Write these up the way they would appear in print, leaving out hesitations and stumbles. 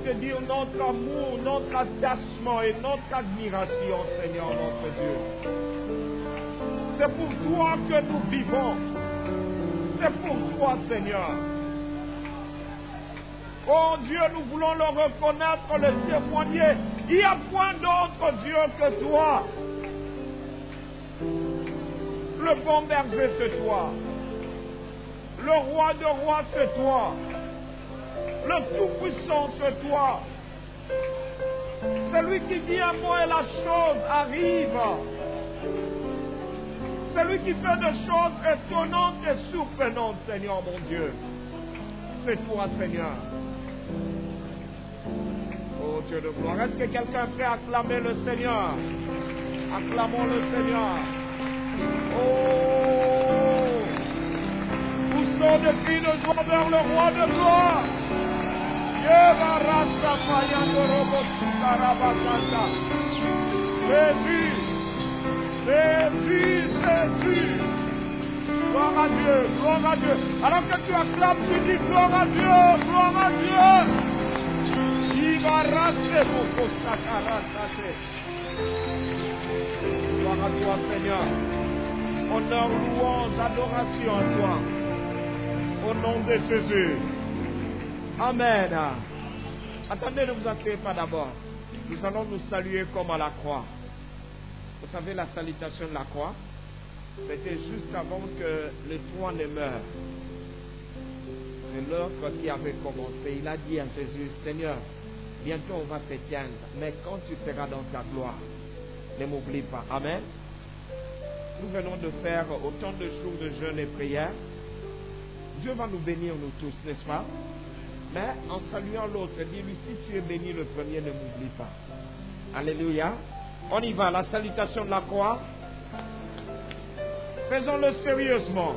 te dire notre amour, notre attachement et notre admiration, Seigneur notre Dieu. C'est pour toi que nous vivons. C'est pour toi, Seigneur. Oh Dieu, nous voulons le reconnaître, le témoigner. Il n'y a point d'autre Dieu que toi. Le bon berger, c'est toi. Le roi de rois, c'est toi. Le tout-puissant, c'est toi. Celui qui dit un mot et la chose arrive. Celui qui fait des choses étonnantes et surprenantes, Seigneur mon Dieu. C'est toi, Seigneur. Oh Dieu de gloire. Est-ce que quelqu'un est prêt à acclamer le Seigneur? Acclamons le Seigneur. Oh! Poussons des cris de joie vers le roi de gloire. Jésus, Jésus, Jésus. Gloire à Dieu, gloire à Dieu. Alors que tu acclames, tu dis gloire à Dieu, gloire à Dieu. Gloire à toi, Seigneur. Honneur, louange, adoration à toi. Au nom de Jésus. Amen. Attendez, ne vous asseyez pas d'abord. Nous allons nous saluer comme à la croix. Vous savez, la salutation de la croix, c'était juste avant que le trône ne meure. C'est l'heure qui avait commencé. Il a dit à Jésus, Seigneur, bientôt on va s'éteindre, mais quand tu seras dans ta gloire, ne m'oublie pas. Amen. Nous venons de faire autant de jours de jeûne et prière. Dieu va nous bénir nous tous, n'est-ce pas? Mais en saluant l'autre, dis-lui, si tu es béni le premier, ne m'oublie pas. Alléluia. On y va, la salutation de la croix. Faisons-le sérieusement.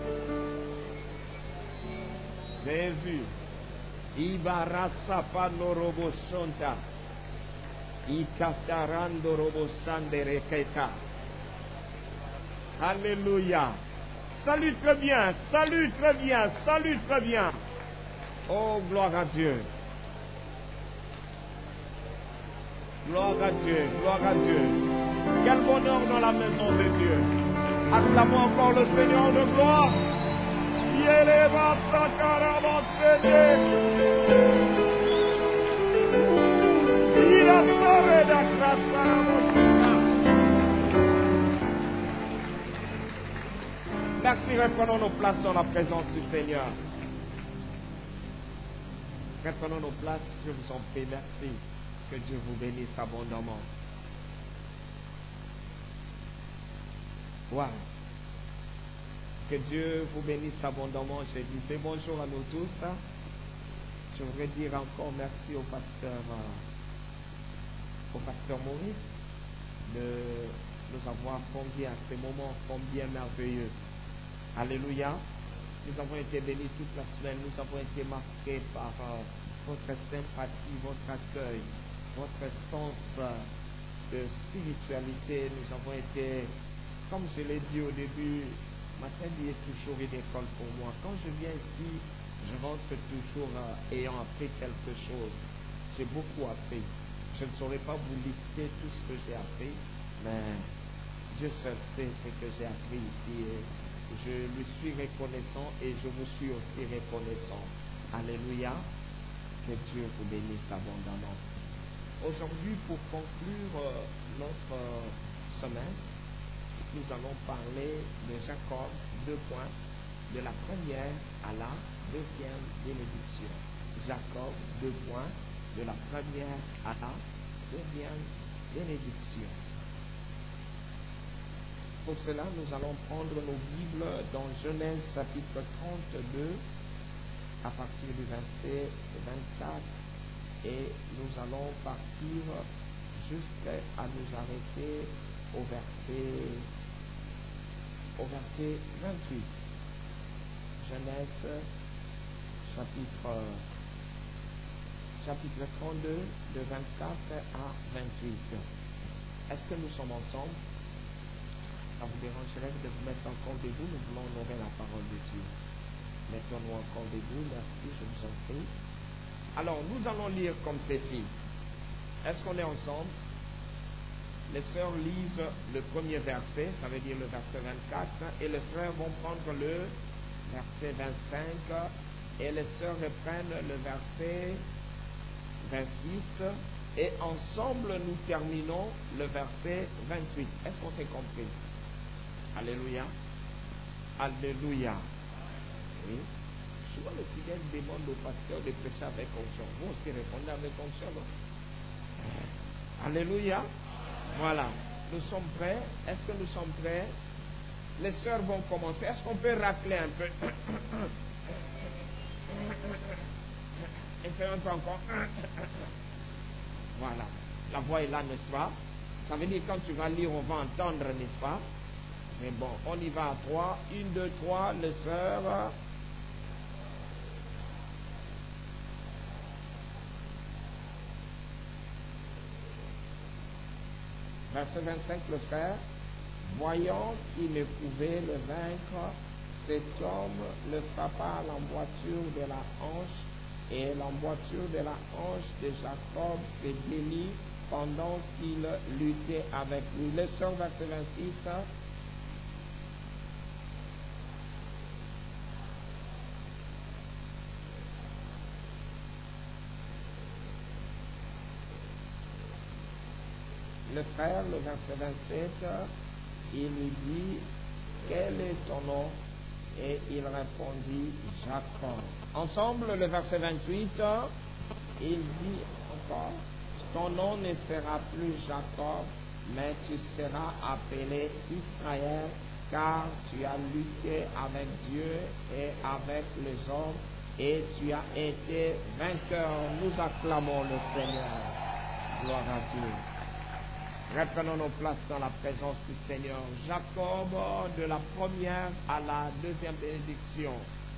Jésus. Ibarasa panorobo sonta. Ikatarando robo sandere keka. Alléluia. Salut très bien, salut très bien, salut très bien. Oh, gloire à Dieu. Gloire à Dieu, gloire à Dieu. Quel bonheur dans la maison de Dieu. Acclamons encore le Seigneur de gloire. Merci, reprenons nos places dans la présence du Seigneur. Reprenons nos places, je vous en prie, merci. Que Dieu vous bénisse abondamment. Wow. Que Dieu vous bénisse abondamment. Je disais bonjour à nous tous. Je voudrais dire encore merci au pasteur Maurice de nous avoir conviés à ces moments combien merveilleux. Alléluia. Nous avons été bénis toute la semaine. Nous avons été marqués par votre sympathie, votre accueil, votre sens de spiritualité. Nous avons été, comme je l'ai dit au début, ma famille est toujours une école pour moi. Quand je viens ici, je rentre toujours ayant appris quelque chose. J'ai beaucoup appris. Je ne saurais pas vous lister tout ce que j'ai appris, mais Dieu seul sait ce que j'ai appris ici. Et je lui suis reconnaissant et je vous suis aussi reconnaissant. Alléluia. Que Dieu vous bénisse abondamment. Aujourd'hui, pour conclure notre semaine, nous allons parler de Jacob, 2 points, de la première à la deuxième bénédiction. Jacob, 2 points, de la première à la deuxième bénédiction. Pour cela, nous allons prendre nos Bibles dans Genèse chapitre 32, à partir du verset 24, et nous allons partir jusqu'à nous arrêter au verset 28. Genèse chapitre 32, de 24 à 28. Est-ce que nous sommes ensemble? Ça vous dérangerait de vous mettre encore debout? Nous voulons honorer la parole de Dieu. Mettons-nous encore debout. Merci, je vous en prie. Alors, nous allons lire comme ceci. Est-ce qu'on est ensemble? Les sœurs lisent le premier verset, ça veut dire le verset 24, et les frères vont prendre le verset 25, et les sœurs reprennent le verset 26, et ensemble nous terminons le verset 28. Est-ce qu'on s'est compris? Alléluia. Alléluia. Oui. Souvent le fidèle demande au pasteur de prêcher avec onction. Vous aussi répondez avec onction, non? Alléluia. Voilà. Nous sommes prêts. Est-ce que nous sommes prêts? Les sœurs vont commencer. Est-ce qu'on peut racler un peu? Essayons un peu encore. Voilà. La voix est là, n'est-ce pas? Ça veut dire quand tu vas lire, on va entendre, n'est-ce pas? Mais bon, on y va à 3. 1, 2, 3, les sœurs. Verset 25, le frère. Voyant qu'il ne pouvait le vaincre, cet homme le frappa à l'emboîture de la hanche, et l'emboîture de la hanche de Jacob se délit pendant qu'il luttait avec lui. Les sœurs, verset 26. Le frère, le verset 27, il lui dit, quel est ton nom? Et il répondit, Jacob. Ensemble, le verset 28, il dit encore, ton nom ne sera plus Jacob, mais tu seras appelé Israël, car tu as lutté avec Dieu et avec les hommes, et tu as été vainqueur. Nous acclamons le Seigneur. Gloire à Dieu. Reprenons nos places dans la présence du Seigneur. Jacob, de la première à la deuxième bénédiction.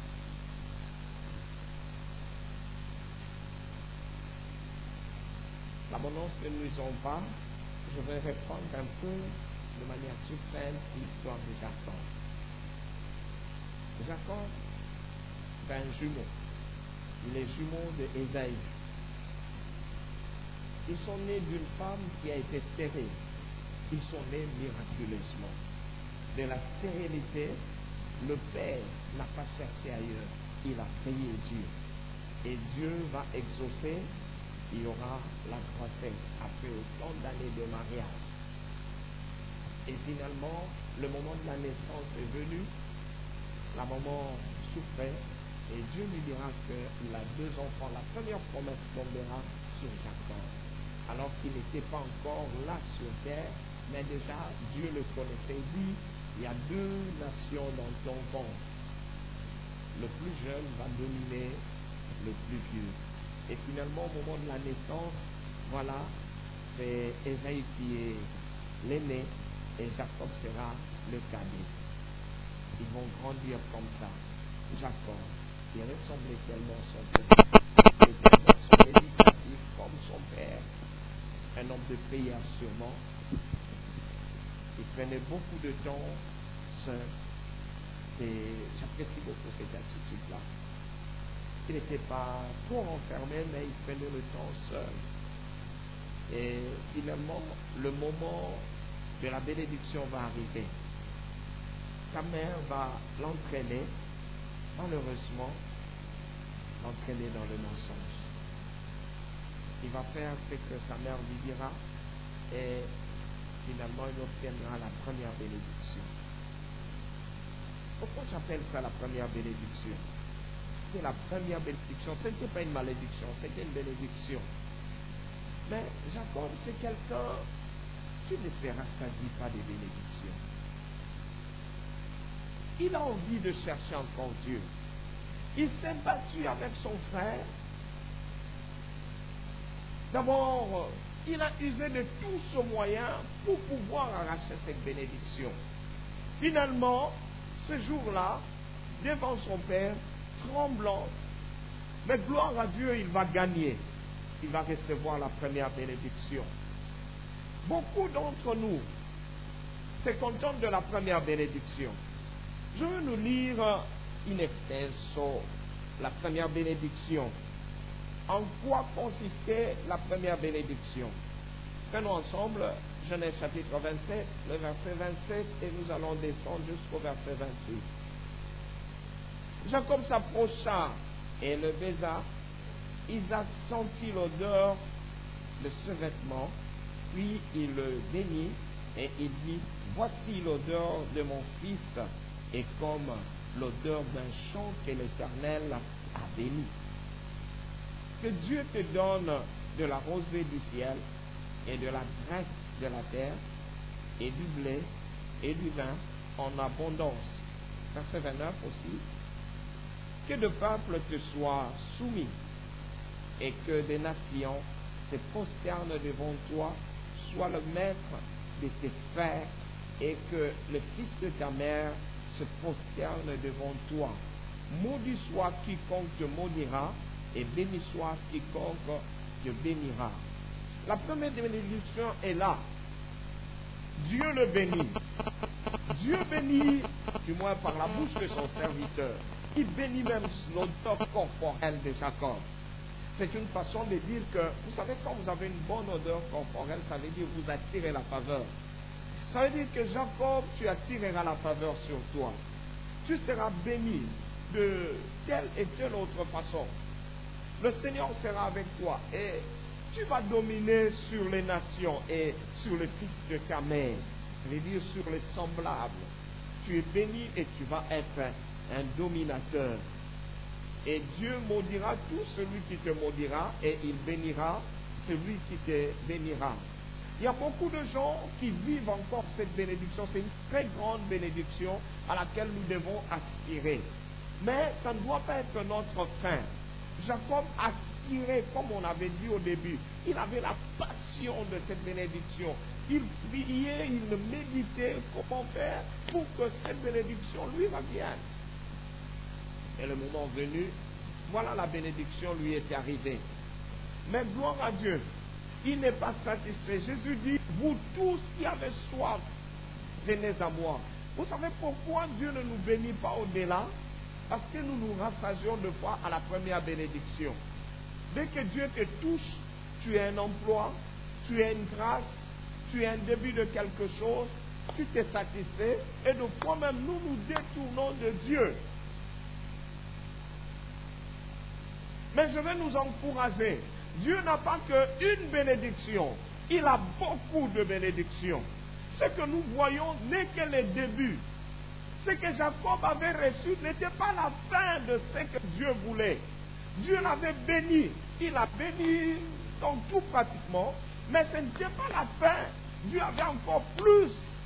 L'abondance ne nous ont pas. Je vais reprendre un peu de manière succincte l'histoire de Jacob. Jacob est un jumeau. Les jumeaux de Ésaü. Ils sont nés d'une femme qui a été stérile. Ils sont nés miraculeusement. De la stérilité, le père n'a pas cherché ailleurs. Il a prié Dieu. Et Dieu va exaucer. Il y aura la grossesse après autant d'années de mariage. Et finalement, le moment de la naissance est venu. La maman souffrait. Et Dieu lui dira qu'il a 2 enfants. La première promesse tombera sur Jacob. Alors qu'il n'était pas encore là sur terre, mais déjà Dieu le connaissait. Il dit, il y a 2 nations dans ton ventre. Le plus jeune va dominer le plus vieux. Et finalement, au moment de la naissance, voilà, c'est Ésaü qui est l'aîné et Jacob sera le cadet. Ils vont grandir comme ça. Jacob, il ressemblait tellement à son père. Il était tellement son méditatif comme son père. Un homme de prière sûrement. Il prenait beaucoup de temps seul. Et j'apprécie beaucoup cette attitude-là. Il n'était pas trop enfermé, mais il prenait le temps seul. Et finalement, le moment de la bénédiction va arriver. Sa mère va l'entraîner, malheureusement, l'entraîner dans le mensonge. Il va faire ce que sa mère lui dira et finalement il obtiendra la première bénédiction. Pourquoi j'appelle ça la première bénédiction? C'était la première bénédiction. Ce n'était pas une malédiction, c'était une bénédiction. Mais Jacob, c'est quelqu'un qui ne se rassasie pas des bénédictions. Il a envie de chercher encore Dieu. Il s'est battu avec son frère. D'abord, il a usé de tout ce moyen pour pouvoir arracher cette bénédiction. Finalement, ce jour-là, devant son père, tremblant, mais gloire à Dieu, il va gagner. Il va recevoir la première bénédiction. Beaucoup d'entre nous se contentent de la première bénédiction. Je veux nous lire in extenso la première bénédiction. en quoi consistait la première bénédiction. Prenons ensemble Genèse chapitre 27, le verset 27, et nous allons descendre jusqu'au verset 28. Jacob s'approcha et le baisa. Isaac sentit l'odeur de ce vêtement, puis il le bénit et il dit, voici l'odeur de mon fils, et comme l'odeur d'un champ que l'Éternel a béni. Que Dieu te donne de la rosée du ciel et de la graisse de la terre et du blé et du vin en abondance. Verset 29 aussi. Que de peuples te soient soumis et que des nations se prosternent devant toi, sois le maître de tes frères et que le fils de ta mère se prosterne devant toi. Maudit soit quiconque te maudira et béni soit quiconque te bénira. La première bénédiction est là. Dieu le bénit. Dieu bénit, du moins par la bouche de son serviteur. Il bénit même l'odeur corporelle de Jacob. C'est une façon de dire que, vous savez, quand vous avez une bonne odeur corporelle, ça veut dire que vous attirez la faveur. Ça veut dire que Jacob, tu attireras la faveur sur toi. Tu seras béni de telle et telle autre façon. Le Seigneur sera avec toi et tu vas dominer sur les nations et sur le fils de ta mère. Je veux dire sur les semblables. Tu es béni et tu vas être un dominateur. Et Dieu maudira tout celui qui te maudira et il bénira celui qui te bénira. Il y a beaucoup de gens qui vivent encore cette bénédiction. C'est une très grande bénédiction à laquelle nous devons aspirer. Mais ça ne doit pas être notre fin. Jacob aspirait, comme on avait dit au début, il avait la passion de cette bénédiction. Il priait, il méditait comment faire pour que cette bénédiction lui revienne. Et le moment venu, voilà la bénédiction lui est arrivée. Mais gloire à Dieu, il n'est pas satisfait. Jésus dit, vous tous qui avez soif, venez à moi. Vous savez pourquoi Dieu ne nous bénit pas au-delà? Parce que nous nous rassasions de foi à la première bénédiction. Dès que Dieu te touche, tu as un emploi, tu as une grâce, tu as un début de quelque chose, tu t'es satisfait, et de fois même nous nous détournons de Dieu. Mais je vais nous encourager. Dieu n'a pas qu'une bénédiction, il a beaucoup de bénédictions. Ce que nous voyons n'est que le début. Ce que Jacob avait reçu n'était pas la fin de ce que Dieu voulait. Dieu l'avait béni. Il a béni dans tout pratiquement, mais ce n'était pas la fin. Dieu avait encore plus.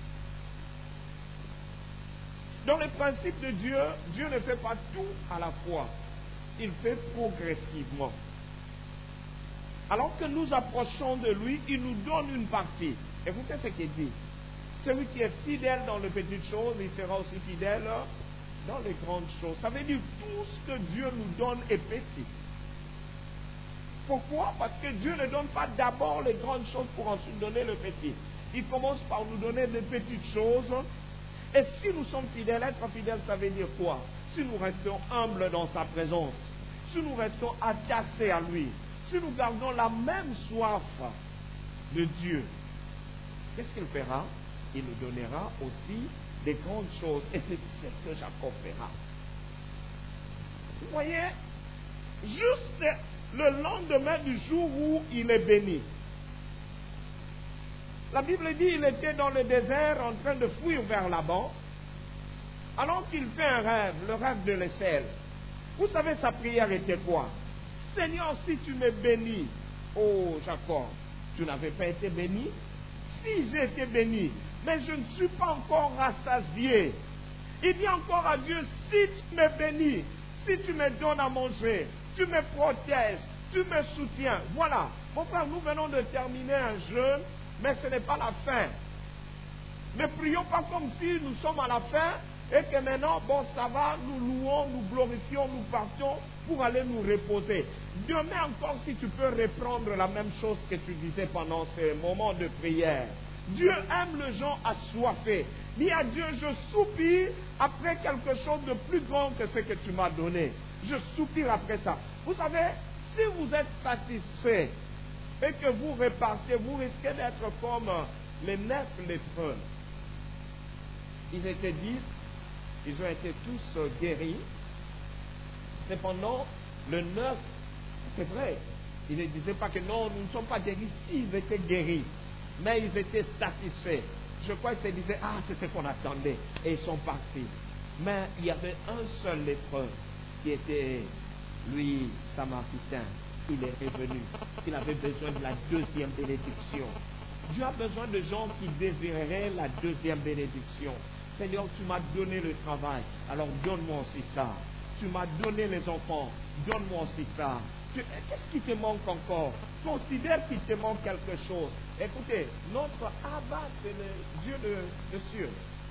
Dans les principes de Dieu, Dieu ne fait pas tout à la fois. Il fait progressivement. Alors que nous approchons de lui, il nous donne une partie. Écoutez ce qu'il dit. Celui qui est fidèle dans les petites choses, il sera aussi fidèle dans les grandes choses. Ça veut dire que tout ce que Dieu nous donne est petit. Pourquoi? Parce que Dieu ne donne pas d'abord les grandes choses pour ensuite donner le petit. Il commence par nous donner des petites choses. Et si nous sommes fidèles, être fidèle, ça veut dire quoi? Si nous restons humbles dans sa présence, si nous restons attachés à lui, si nous gardons la même soif de Dieu, qu'est-ce qu'il fera? Il nous donnera aussi des grandes choses. Et c'est ce que Jacob fera. Vous voyez, juste le lendemain du jour où il est béni. La Bible dit qu'il était dans le désert en train de fuir vers Laban. Alors qu'il fait un rêve, le rêve de l'échelle. Vous savez, sa prière était quoi? Seigneur, si tu me bénis, oh Jacob, tu n'avais pas été béni? Si j'ai été béni, mais je ne suis pas encore rassasié. Il dit encore à Dieu, si tu me bénis, si tu me donnes à manger, tu me protèges, tu me soutiens. Voilà, mon frère, nous venons de terminer un jeûne, mais ce n'est pas la fin. Ne prions pas comme si nous sommes à la fin et que maintenant, bon, ça va, nous louons, nous glorifions, nous partons pour aller nous reposer. Demain encore, si tu peux reprendre la même chose que tu disais pendant ces moments de prière. Dieu aime les gens assoiffés. Dis à Dieu, je soupire après quelque chose de plus grand que ce que tu m'as donné. Je soupire après ça. Vous savez, si vous êtes satisfait et que vous repartez, vous risquez d'être comme les 9 lépreux. Ils étaient 10, ils ont été tous guéris. Cependant, le 9, c'est vrai, ils ne disaient pas que non, nous ne sommes pas guéris. Si, ils étaient guéris, mais ils étaient satisfaits. Je crois qu'ils se disaient, ah, c'est ce qu'on attendait, et ils sont partis. Mais il y avait un seul lépreux qui était, lui, samaritain. Il est revenu. Il avait besoin de la deuxième bénédiction. Dieu a besoin de gens qui désireraient la deuxième bénédiction. Seigneur, tu m'as donné le travail, alors donne-moi aussi ça. Tu m'as donné les enfants, donne-moi aussi ça. Qu'est-ce qui te manque encore? Considère qu'il te manque quelque chose. Écoutez, notre Abba, c'est le Dieu de cieux.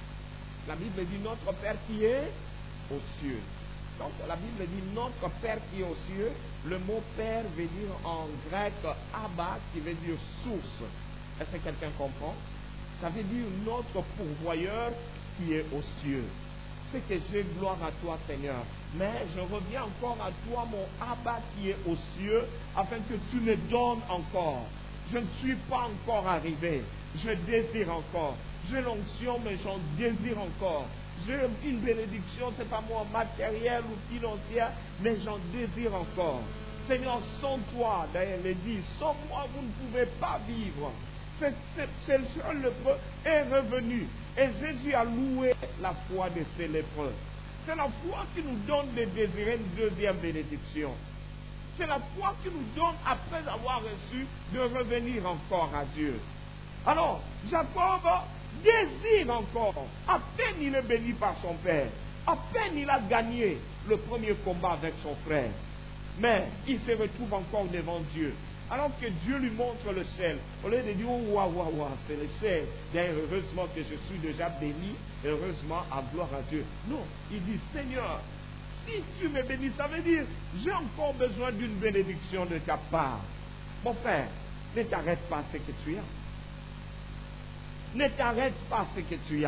La Bible dit notre Père qui est aux cieux. Donc la Bible dit notre Père qui est aux cieux. Le mot Père veut dire en grec Abba, qui veut dire source. Est-ce que quelqu'un comprend? Ça veut dire notre pourvoyeur qui est aux cieux. C'est que j'ai gloire à toi, Seigneur. Mais je reviens encore à toi, mon Abba qui est aux cieux, afin que tu me donnes encore. Je ne suis pas encore arrivé. Je désire encore. J'ai l'onction, mais j'en désire encore. J'ai une bénédiction, c'est pas moi matérielle ou financière, mais j'en désire encore. Seigneur, sans toi, d'ailleurs, il dit, sans moi, vous ne pouvez pas vivre. C'est le seul lépreux est revenu. Et Jésus a loué la foi de ces lépreux. C'est la foi qui nous donne de désirer une deuxième bénédiction. C'est la foi qui nous donne, après avoir reçu, de revenir encore à Dieu. Alors, Jacob désire encore. À peine il est béni par son père. À peine il a gagné le premier combat avec son frère. Mais il se retrouve encore devant Dieu. Alors que Dieu lui montre le ciel, au lieu de dire, oh, waouh, c'est le ciel. Bien, heureusement que je suis déjà béni, heureusement, à gloire à Dieu. Non, il dit, Seigneur, si tu me bénis, ça veut dire, j'ai encore besoin d'une bénédiction de ta part. Mon frère, ne t'arrête pas à ce que tu as. Ne t'arrête pas à ce que tu as.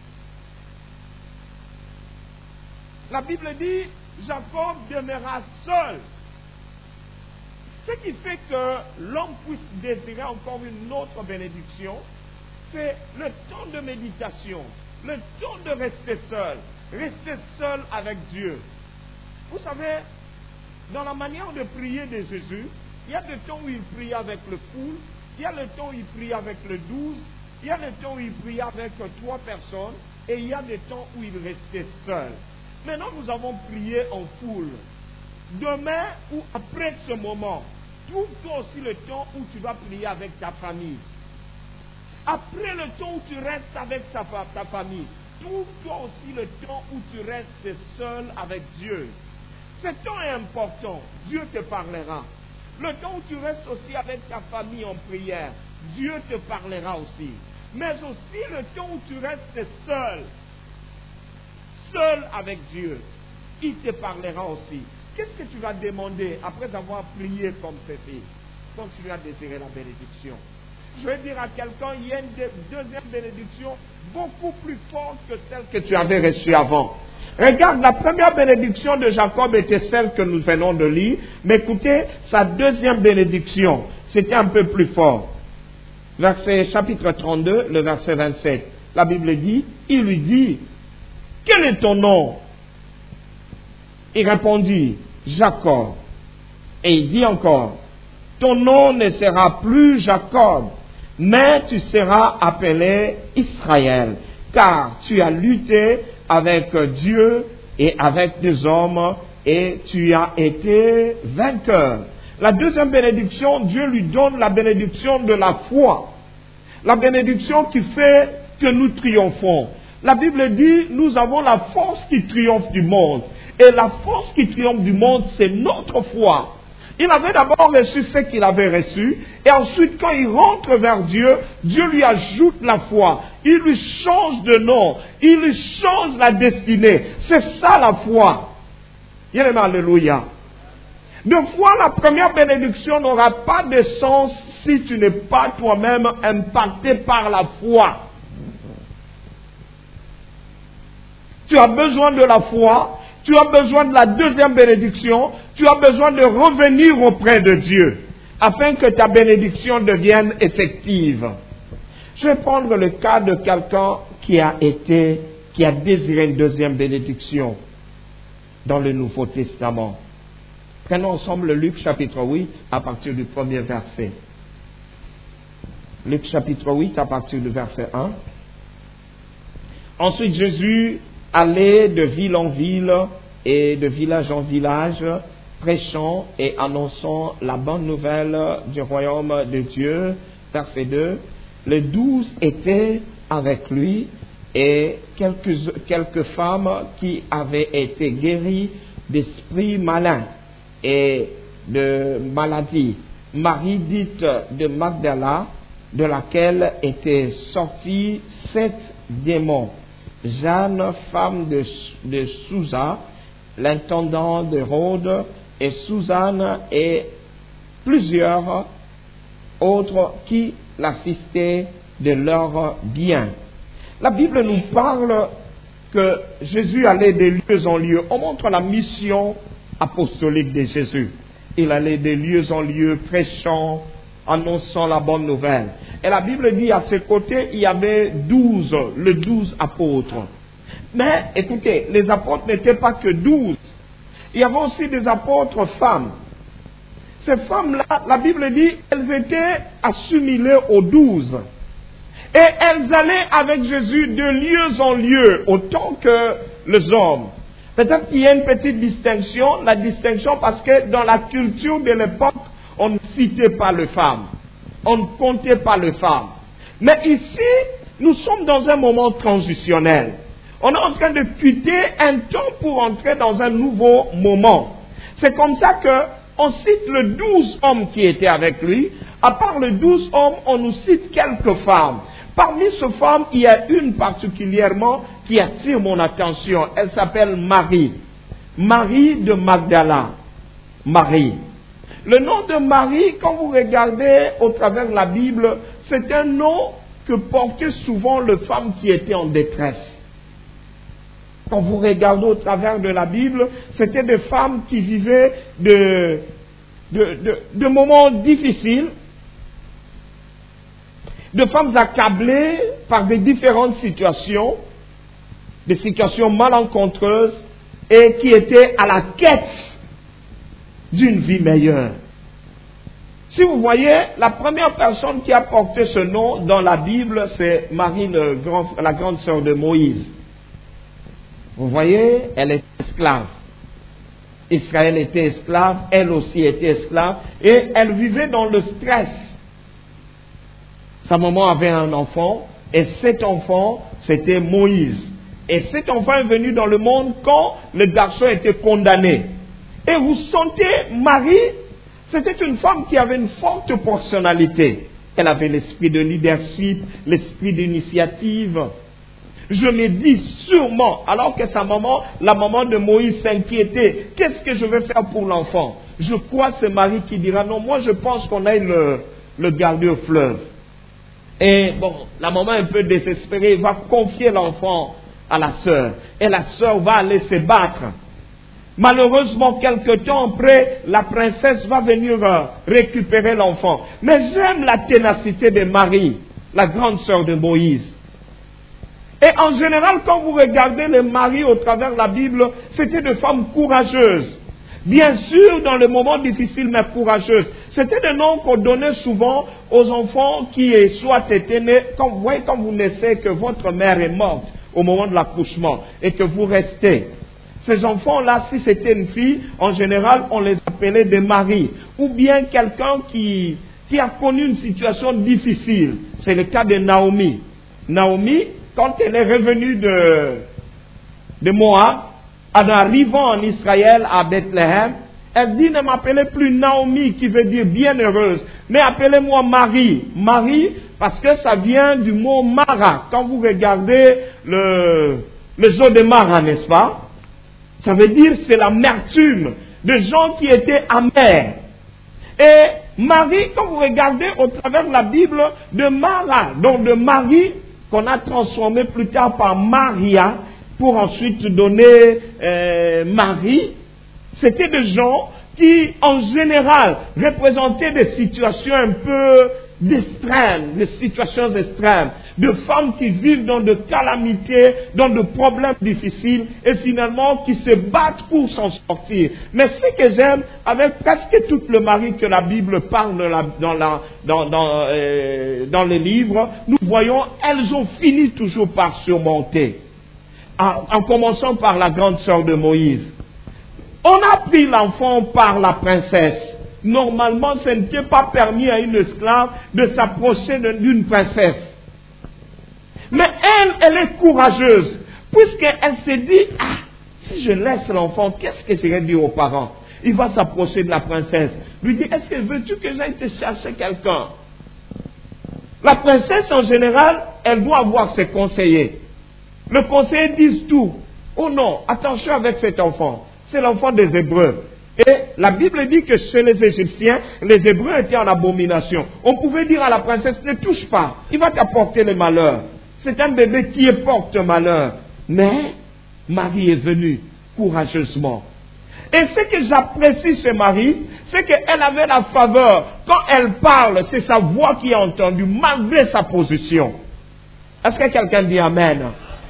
La Bible dit, Jacob demeura seul. Ce qui fait que l'homme puisse désirer encore une autre bénédiction, c'est le temps de méditation, le temps de rester seul avec Dieu. Vous savez, dans la manière de prier de Jésus, il y a des temps où il prie avec le foule, il y a le temps où il prie avec le 12, il y a le temps où il prie avec 3 personnes, et il y a des temps où il restait seul. Maintenant, nous avons prié en foule. Demain ou après ce moment, trouve-toi aussi le temps où tu vas prier avec ta famille. Après le temps où tu restes avec ta famille, trouve-toi aussi le temps où tu restes seul avec Dieu. Ce temps est important. Dieu te parlera. Le temps où tu restes aussi avec ta famille en prière, Dieu te parlera aussi. Mais aussi le temps où tu restes seul avec Dieu, il te parlera aussi. Qu'est-ce que tu vas demander après avoir prié comme ceci? Continue à désirer la bénédiction. Je vais dire à quelqu'un, il y a une deuxième bénédiction beaucoup plus forte que celle que tu avais reçue avant. Regarde, la première bénédiction de Jacob était celle que nous venons de lire, mais écoutez, sa deuxième bénédiction, c'était un peu plus fort. Chapitre 32, le verset 27. La Bible dit, il lui dit, quel est ton nom? Il répondit, Jacob. Et il dit encore, ton nom ne sera plus Jacob, mais tu seras appelé Israël, car tu as lutté avec Dieu et avec des hommes, et tu as été vainqueur. La deuxième bénédiction, Dieu lui donne la bénédiction de la foi. La bénédiction qui fait que nous triomphons. La Bible dit, nous avons la force qui triomphe du monde. Et la force qui triomphe du monde, c'est notre foi. Il avait d'abord reçu ce qu'il avait reçu. Et ensuite, quand il rentre vers Dieu, Dieu lui ajoute la foi. Il lui change de nom. Il lui change la destinée. C'est ça la foi. Alléluia. Deux fois, la première bénédiction n'aura pas de sens si tu n'es pas toi-même impacté par la foi. Tu as besoin de la foi. tu as besoin de la deuxième bénédiction, tu as besoin de revenir auprès de Dieu, afin que ta bénédiction devienne effective. Je vais prendre le cas de quelqu'un qui a désiré une deuxième bénédiction dans le Nouveau Testament. Prenons ensemble Luc chapitre 8 à partir du premier verset. Luc chapitre 8 à partir du verset 1. Ensuite Jésus allait de ville en ville et de village en village, prêchant et annonçant la bonne nouvelle du royaume de Dieu. Verset 2. Les 12 étaient avec lui et quelques femmes qui avaient été guéries d'esprits malins et de maladies. Marie dite de Magdala, de laquelle étaient sortis 7 démons. Jeanne, femme de Sousa, l'intendant de Rhodes, et Suzanne et plusieurs autres qui l'assistaient de leurs biens. La Bible nous parle que Jésus allait de lieu en lieu. On montre la mission apostolique de Jésus. Il allait de lieu en lieu, prêchant, annonçant la bonne nouvelle. Et la Bible dit à ses côtés, il y avait 12 apôtres. Mais écoutez, les apôtres n'étaient pas que 12. Il y avait aussi des apôtres femmes. Ces femmes-là, la Bible dit, elles étaient assimilées aux 12. Et elles allaient avec Jésus de lieu en lieu, autant que les hommes. Peut-être qu'il y a une petite distinction, la distinction parce que dans la culture de l'époque, on ne citait pas les femmes. On ne comptait pas les femmes. Mais ici, nous sommes dans un moment transitionnel. On est en train de quitter un temps pour entrer dans un nouveau moment. C'est comme ça que on cite les 12 hommes qui étaient avec lui. À part les 12 hommes, on nous cite quelques femmes. Parmi ces femmes, il y a une particulièrement qui attire mon attention. Elle s'appelle Marie. Marie de Magdala. Marie. Le nom de Marie, quand vous regardez au travers de la Bible, c'est un nom que portaient souvent les femmes qui étaient en détresse. Quand vous regardez au travers de la Bible, c'était des femmes qui vivaient de moments difficiles, de femmes accablées par des différentes situations, des situations malencontreuses, et qui étaient à la quête d'une vie meilleure. Si vous voyez, la première personne qui a porté ce nom dans la Bible, c'est Marie, la grande sœur de Moïse. Vous voyez, elle est esclave. Israël était esclave, elle aussi était esclave, et elle vivait dans le stress. Sa maman avait un enfant, et cet enfant, c'était Moïse. Et cet enfant est venu dans le monde quand le garçon était condamné. Et vous sentez, Marie, c'était une femme qui avait une forte personnalité. Elle avait l'esprit de leadership, l'esprit d'initiative. Je me dis sûrement, alors que sa maman, la maman de Moïse s'inquiétait, qu'est-ce que je vais faire pour l'enfant? Je crois que c'est Marie qui dira, non, moi je pense qu'on aille le garder au fleuve. Et bon, la maman un peu désespérée va confier l'enfant à la sœur. Et la sœur va aller se battre. Malheureusement, quelque temps après, la princesse va venir récupérer l'enfant. Mais j'aime la ténacité de Marie, la grande sœur de Moïse. Et en général, quand vous regardez les maris au travers de la Bible, c'était des femmes courageuses. Bien sûr, dans les moments difficiles, mais courageuses. C'était des noms qu'on donnait souvent aux enfants qui soit étaient nés, quand vous naissez, que votre mère est morte au moment de l'accouchement et que vous restez. Ces enfants-là, si c'était une fille, en général, on les appelait des maris. Ou bien quelqu'un qui a connu une situation difficile. C'est le cas de Naomi. Naomi, quand elle est revenue de Moab, en arrivant en Israël, à Bethléem, elle dit, ne m'appelez plus Naomi, qui veut dire bienheureuse, mais appelez-moi Marie. Marie, parce que ça vient du mot Mara. Quand vous regardez le zoo de Mara, n'est-ce pas? Ça veut dire c'est l'amertume de gens qui étaient amers. Et Marie, quand vous regardez au travers de la Bible, de Mara, donc de Marie, qu'on a transformé plus tard par Maria, pour ensuite donner Marie, c'était des gens qui, en général, représentaient des situations un peu d'extrême, des situations extrêmes, de femmes qui vivent dans de calamités, dans de problèmes difficiles et finalement qui se battent pour s'en sortir. Mais ce que j'aime, avec presque tout le mari que la Bible parle dans les livres, nous voyons, elles ont fini toujours par surmonter. En commençant par la grande sœur de Moïse. On a pris l'enfant par la princesse. Normalement, ce n'était pas permis à une esclave de s'approcher d'une princesse. Mais elle est courageuse, puisqu'elle s'est dit, si je laisse l'enfant, qu'est-ce que je vais dire aux parents? Il va s'approcher de la princesse. Lui dit, est-ce que veux-tu que j'aille te chercher quelqu'un? La princesse, en général, elle doit avoir ses conseillers. Le conseiller dit tout. Oh non, attention avec cet enfant. C'est l'enfant des Hébreux. Et la Bible dit que chez les Égyptiens, les Hébreux étaient en abomination. On pouvait dire à la princesse, ne touche pas, il va t'apporter le malheur. C'est un bébé qui porte malheur. Mais Marie est venue courageusement. Et ce que j'apprécie chez Marie, c'est qu'elle avait la faveur. Quand elle parle, c'est sa voix qui est entendue, malgré sa position. Est-ce que quelqu'un dit Amen?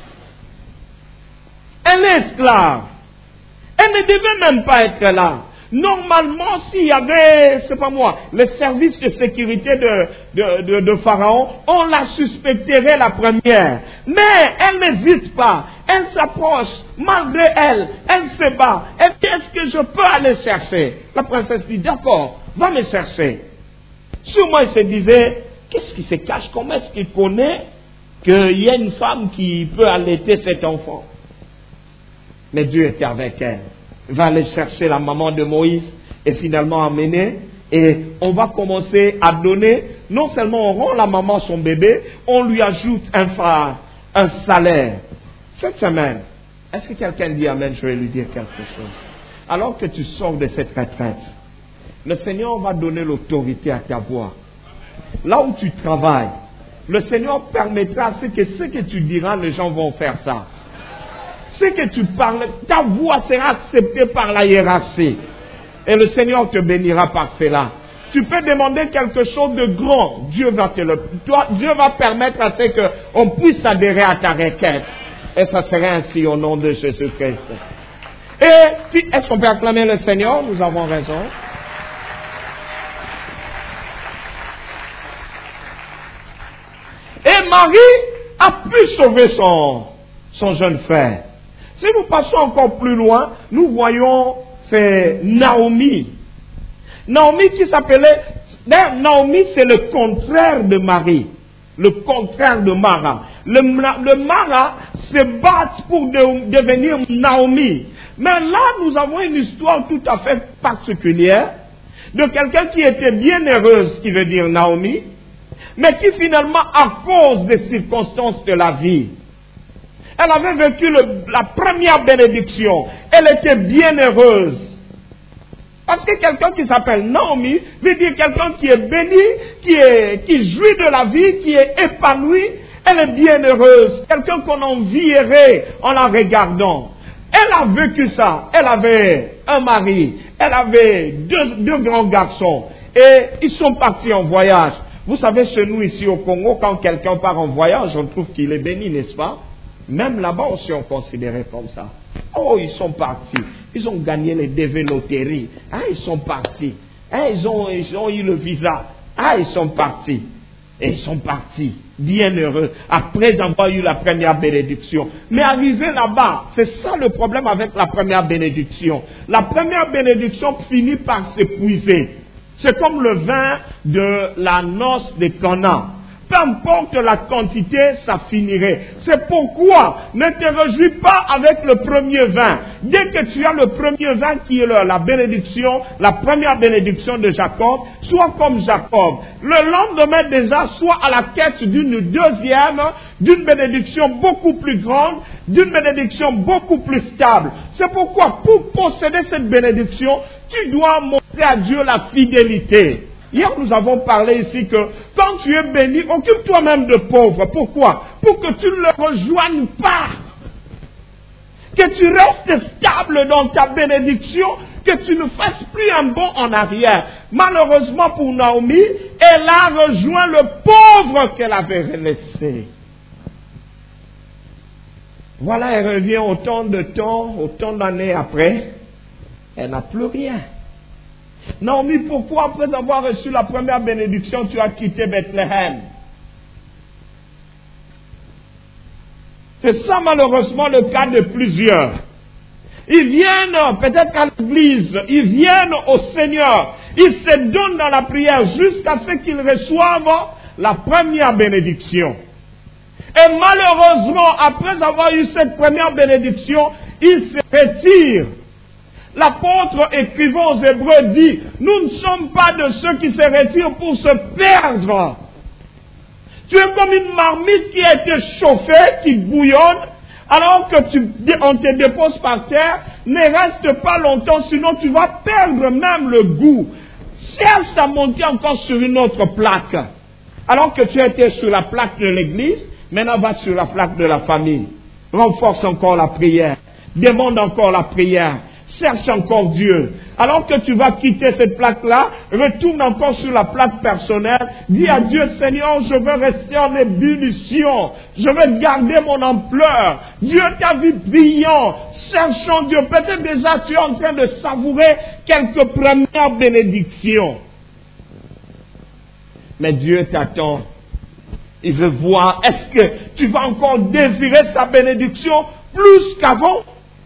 Elle est esclave. Elle ne devait même pas être là. Normalement, s'il y avait, c'est pas moi, le service de sécurité de Pharaon, on la suspecterait la première. Mais elle n'hésite pas. Elle s'approche. Malgré elle se bat. Et qu'est-ce que je peux aller chercher? La princesse dit, d'accord, va me chercher. Sûrement, il se disait, qu'est-ce qui se cache? Comment est-ce qu'il connaît qu'il y a une femme qui peut allaiter cet enfant? Mais Dieu était avec elle. Il va aller chercher la maman de Moïse et finalement amener. Et on va commencer à donner, non seulement on rend la maman son bébé, on lui ajoute un salaire. Cette semaine, est-ce que quelqu'un dit Amen? Je vais lui dire quelque chose. Alors que tu sors de cette retraite, le Seigneur va donner l'autorité à ta voix. Là où tu travailles, le Seigneur permettra à ce que tu diras, les gens vont faire ça. Ce que tu parles, ta voix sera acceptée par la hiérarchie. Et le Seigneur te bénira par cela. Tu peux demander quelque chose de grand. Dieu va permettre à ce qu'on puisse adhérer à ta requête. Et ça sera ainsi au nom de Jésus-Christ. Et est-ce qu'on peut acclamer le Seigneur? Nous avons raison. Et Marie a pu sauver son jeune frère. Si nous passons encore plus loin, nous voyons, c'est Naomi. Naomi qui s'appelait... Naomi, c'est le contraire de Marie. Le contraire de Mara. Le Mara se bat pour devenir Naomi. Mais là, nous avons une histoire tout à fait particulière de quelqu'un qui était bien heureuse, qui veut dire Naomi, mais qui finalement, à cause des circonstances de la vie, elle avait vécu la première bénédiction. Elle était bien heureuse. Parce que quelqu'un qui s'appelle Naomi veut dire quelqu'un qui est béni, qui jouit de la vie, qui est épanoui. Elle est bien heureuse. Quelqu'un qu'on envierait en la regardant. Elle a vécu ça. Elle avait un mari. Elle avait deux grands garçons. Et ils sont partis en voyage. Vous savez, chez nous ici au Congo, quand quelqu'un part en voyage, on trouve qu'il est béni, n'est-ce pas? Même là-bas aussi, on considérait comme ça. Oh, ils sont partis. Ils ont gagné les dévéloteries. Ils sont partis. Ils ont eu le visa. Ils sont partis. Et ils sont partis, bien heureux, après avoir eu la première bénédiction. Mais arrivé là-bas, c'est ça le problème avec la première bénédiction. La première bénédiction finit par s'épuiser. C'est comme le vin de la noce de Cana. Peu importe la quantité, ça finirait. C'est pourquoi ne te réjouis pas avec le premier vin. Dès que tu as le premier vin qui est la bénédiction, la première bénédiction de Jacob, sois comme Jacob. Le lendemain déjà, sois à la quête d'une deuxième, d'une bénédiction beaucoup plus grande, d'une bénédiction beaucoup plus stable. C'est pourquoi, pour posséder cette bénédiction, tu dois montrer à Dieu la fidélité. Hier, nous avons parlé ici que quand tu es béni, occupe toi-même de pauvres. Pourquoi? Pour que tu ne le rejoignes pas. que tu restes stable dans ta bénédiction, que tu ne fasses plus un bond en arrière. Malheureusement pour Naomi, elle a rejoint le pauvre qu'elle avait laissé. Voilà, elle revient autant de temps, autant d'années après, elle n'a plus rien. Naomi, pourquoi après avoir reçu la première bénédiction, tu as quitté Bethléem? C'est ça malheureusement le cas de plusieurs. Ils viennent peut-être à l'église, ils viennent au Seigneur, ils se donnent dans la prière jusqu'à ce qu'ils reçoivent la première bénédiction. Et malheureusement, après avoir eu cette première bénédiction, ils se retirent. L'apôtre écrivant aux Hébreux dit, nous ne sommes pas de ceux qui se retirent pour se perdre. Tu es comme une marmite qui a été chauffée, qui bouillonne, alors que on te dépose par terre, ne reste pas longtemps, sinon tu vas perdre même le goût. Cherche à monter encore sur une autre plaque. Alors que tu étais sur la plaque de l'église, maintenant va sur la plaque de la famille. Renforce encore la prière. Demande encore la prière. Cherche encore Dieu. Alors que tu vas quitter cette plaque-là, retourne encore sur la plaque personnelle. Dis à Dieu, Seigneur, je veux rester en ébullition. Je veux garder mon ampleur. Dieu t'a vu brillant. Cherchons Dieu. Peut-être déjà tu es en train de savourer quelques premières bénédictions. Mais Dieu t'attend. Il veut voir, est-ce que tu vas encore désirer sa bénédiction plus qu'avant?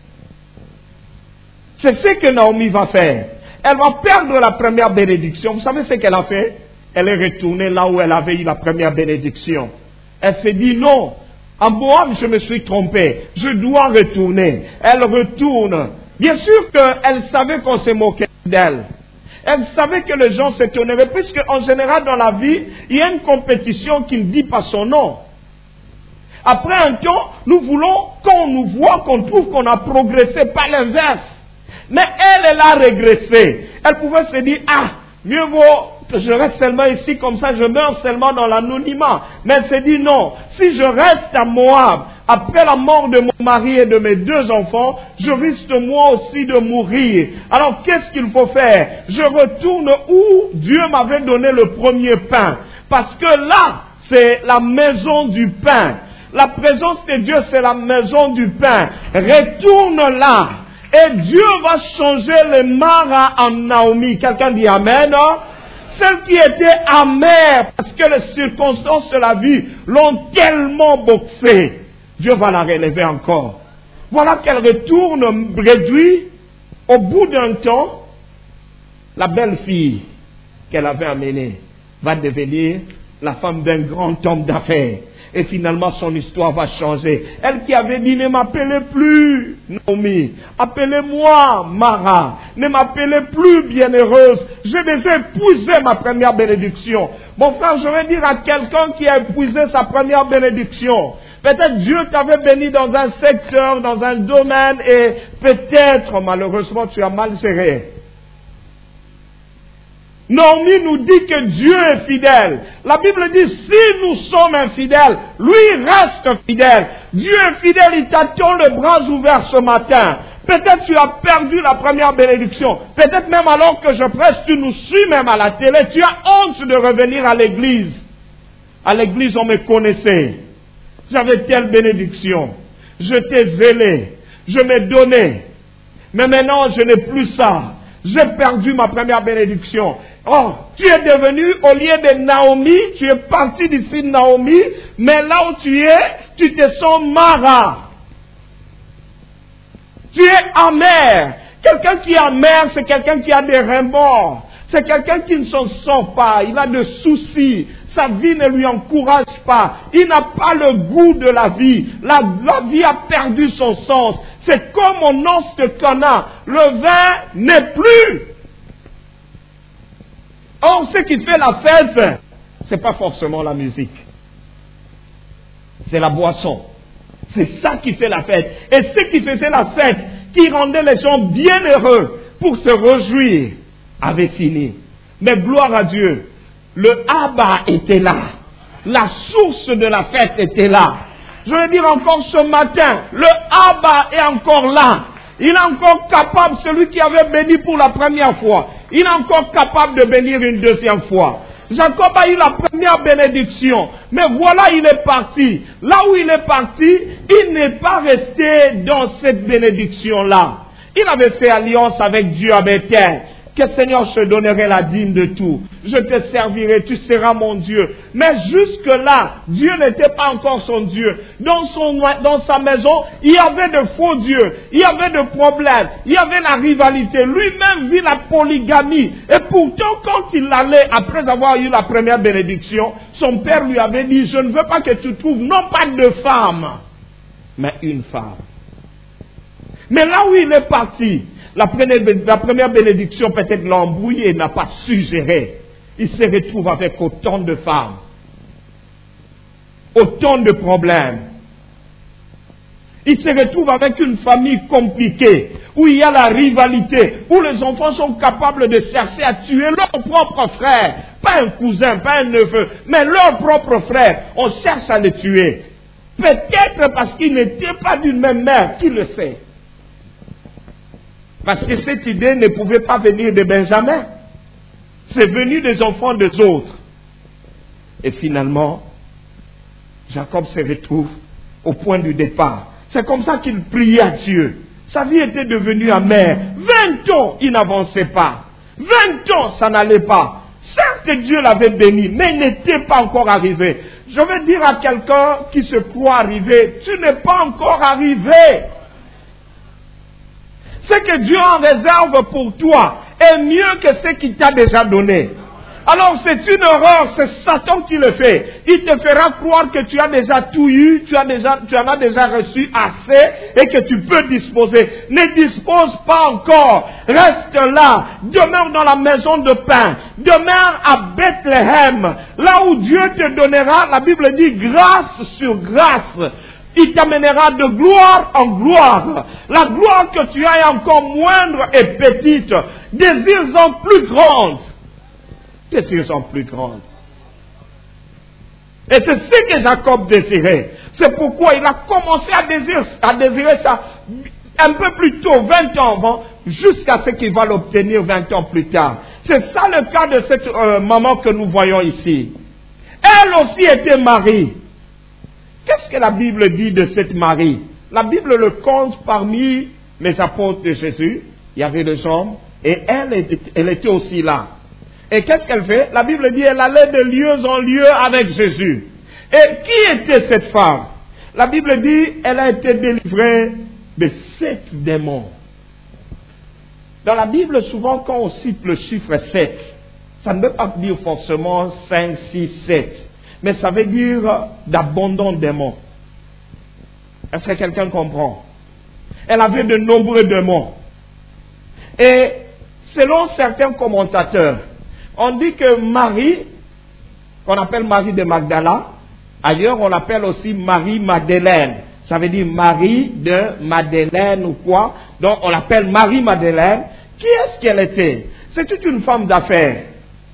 C'est ce que Naomi va faire. Elle va perdre la première bénédiction. Vous savez ce qu'elle a fait? Elle est retournée là où elle avait eu la première bénédiction. Elle s'est dit non, en Moab je me suis trompée, je dois retourner. Elle retourne. Bien sûr qu'elle savait qu'on se moquait d'elle. Elle savait que les gens s'étonneraient, puisque en général dans la vie, il y a une compétition qui ne dit pas son nom. Après un temps, nous voulons qu'on nous voit, qu'on trouve qu'on a progressé, pas l'inverse. Mais elle a régressé. Elle pouvait se dire, mieux vaut que je reste seulement ici, comme ça je meurs seulement dans l'anonymat. Mais elle s'est dit non, si je reste à Moab, après la mort de mon mari et de mes 2 enfants, je risque moi aussi de mourir. Alors qu'est-ce qu'il faut faire? Je retourne où Dieu m'avait donné le premier pain. Parce que là, c'est la maison du pain. La présence de Dieu, c'est la maison du pain. Retourne là. Et Dieu va changer les Mara en Naomi. Quelqu'un dit Amen, non? Celle qui était amère parce que les circonstances de la vie l'ont tellement boxée. Dieu va la relever encore. Voilà qu'elle retourne réduite. Au bout d'un temps, la belle-fille qu'elle avait amenée va devenir la femme d'un grand homme d'affaires. Et finalement, son histoire va changer. Elle qui avait dit, ne m'appelez plus Naomi, appelez-moi Mara, ne m'appelez plus bienheureuse. J'ai déjà épousé ma première bénédiction. Mon frère, je vais dire à quelqu'un qui a épousé sa première bénédiction, peut-être Dieu t'avait béni dans un secteur, dans un domaine, et peut-être, malheureusement, tu as mal géré. Naomi nous dit que Dieu est fidèle. La Bible dit, si nous sommes infidèles, lui reste fidèle. Dieu est fidèle, il t'attend les bras ouverts ce matin. Peut-être tu as perdu la première bénédiction. Peut-être même alors que je prêche, tu nous suis même à la télé. Tu as honte de revenir à l'église. À l'église, on me connaissait. J'avais telle bénédiction. Je t'ai zélé. Je m'ai donné. Mais maintenant, je n'ai plus ça. J'ai perdu ma première bénédiction. Oh, tu es devenu, au lieu de Naomi, tu es parti d'ici de Naomi, mais là où tu es, tu te sens Mara. Tu es amer. Quelqu'un qui est amer, c'est quelqu'un qui a des remords. C'est quelqu'un qui ne s'en sort pas. Il a des soucis. Sa vie ne lui encourage pas. Il n'a pas le goût de la vie. La vie a perdu son sens. C'est comme on os de Cana. Le vin n'est plus. Or, ce qui fait la fête, c'est pas forcément la musique. C'est la boisson. C'est ça qui fait la fête. Et ce qui faisait la fête, qui rendait les gens bien heureux pour se réjouir, avait fini. Mais gloire à Dieu, le Abba était là. La source de la fête était là. Je veux dire encore ce matin, le Abba est encore là. Il est encore capable, celui qui avait béni pour la première fois, il est encore capable de bénir une deuxième fois. Jacob a eu la première bénédiction, mais voilà, il est parti. Là où il est parti, il n'est pas resté dans cette bénédiction-là. Il avait fait alliance avec Dieu à Bethel. Que Seigneur, je te donnerai la dîme de tout. Je te servirai, tu seras mon Dieu. Mais jusque-là, Dieu n'était pas encore son Dieu. Dans sa maison, il y avait de faux dieux. Il y avait de problèmes. Il y avait la rivalité. Lui-même vit la polygamie. Et pourtant, quand il allait, après avoir eu la première bénédiction, son père lui avait dit, je ne veux pas que tu trouves non pas deux femmes, mais une femme. Mais là où il est parti, la première bénédiction peut-être l'a embrouillé et n'a pas su gérer. Il se retrouve avec autant de femmes, autant de problèmes. Il se retrouve avec une famille compliquée, où il y a la rivalité, où les enfants sont capables de chercher à tuer leur propre frère, pas un cousin, pas un neveu, mais leur propre frère. On cherche à le tuer. Peut-être parce qu'ils n'étaient pas d'une même mère, qui le sait? Parce que cette idée ne pouvait pas venir de Benjamin. C'est venu des enfants des autres. Et finalement, Jacob se retrouve au point du départ. C'est comme ça qu'il priait à Dieu. Sa vie était devenue amère. 20 ans, il n'avançait pas. 20 ans, ça n'allait pas. Certes, Dieu l'avait béni, mais il n'était pas encore arrivé. Je veux dire à quelqu'un qui se croit arrivé, tu n'es pas encore arrivé. Ce que Dieu en réserve pour toi est mieux que ce qu'il t'a déjà donné. Alors c'est une erreur, c'est Satan qui le fait. Il te fera croire que tu as déjà tout eu, tu en as déjà reçu assez et que tu peux disposer. Ne dispose pas encore. Reste là. Demeure dans la maison de pain. Demeure à Bethléem. Là où Dieu te donnera, la Bible dit grâce sur grâce. Il t'amènera de gloire en gloire. La gloire que tu as est encore moindre et petite. Désire-en plus grande. Désire-en plus grande. Et c'est ce que Jacob désirait. C'est pourquoi il a commencé à désirer ça un peu plus tôt, 20 ans avant, jusqu'à ce qu'il va l'obtenir 20 ans plus tard. C'est ça le cas de cette maman que nous voyons ici. Elle aussi était mariée. Qu'est-ce que la Bible dit de cette Marie? La Bible le compte parmi les apôtres de Jésus. Il y avait des hommes et elle était aussi là. Et qu'est-ce qu'elle fait? La Bible dit elle allait de lieu en lieu avec Jésus. Et qui était cette femme? La Bible dit elle a été délivrée de 7 démons. Dans la Bible, souvent quand on cite le chiffre 7, ça ne veut pas dire forcément 5, 6, 7. Mais ça veut dire d'abondants démons. Est-ce que quelqu'un comprend? Elle avait de nombreux démons. Et selon certains commentateurs, on dit que Marie, qu'on appelle Marie de Magdala, ailleurs on l'appelle aussi Marie Madeleine. Ça veut dire Marie de Madeleine ou quoi. Donc on l'appelle Marie Madeleine. Qui est-ce qu'elle était? C'était une femme d'affaires.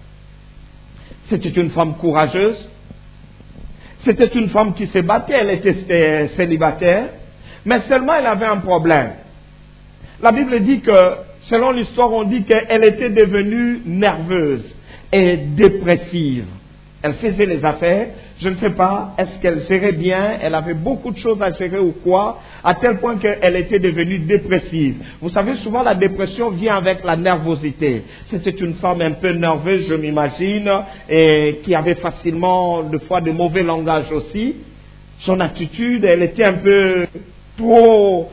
C'était une femme courageuse. C'était une femme qui se battait, elle était célibataire, mais seulement elle avait un problème. La Bible dit que, selon l'histoire, on dit qu'elle était devenue nerveuse et dépressive. Elle faisait les affaires, je ne sais pas, est-ce qu'elle gérait bien, elle avait beaucoup de choses à gérer ou quoi, à tel point qu'elle était devenue dépressive. Vous savez, souvent la dépression vient avec la nervosité. C'était une femme un peu nerveuse, je m'imagine, et qui avait facilement, des fois, de mauvais langage aussi. Son attitude, elle était un peu trop,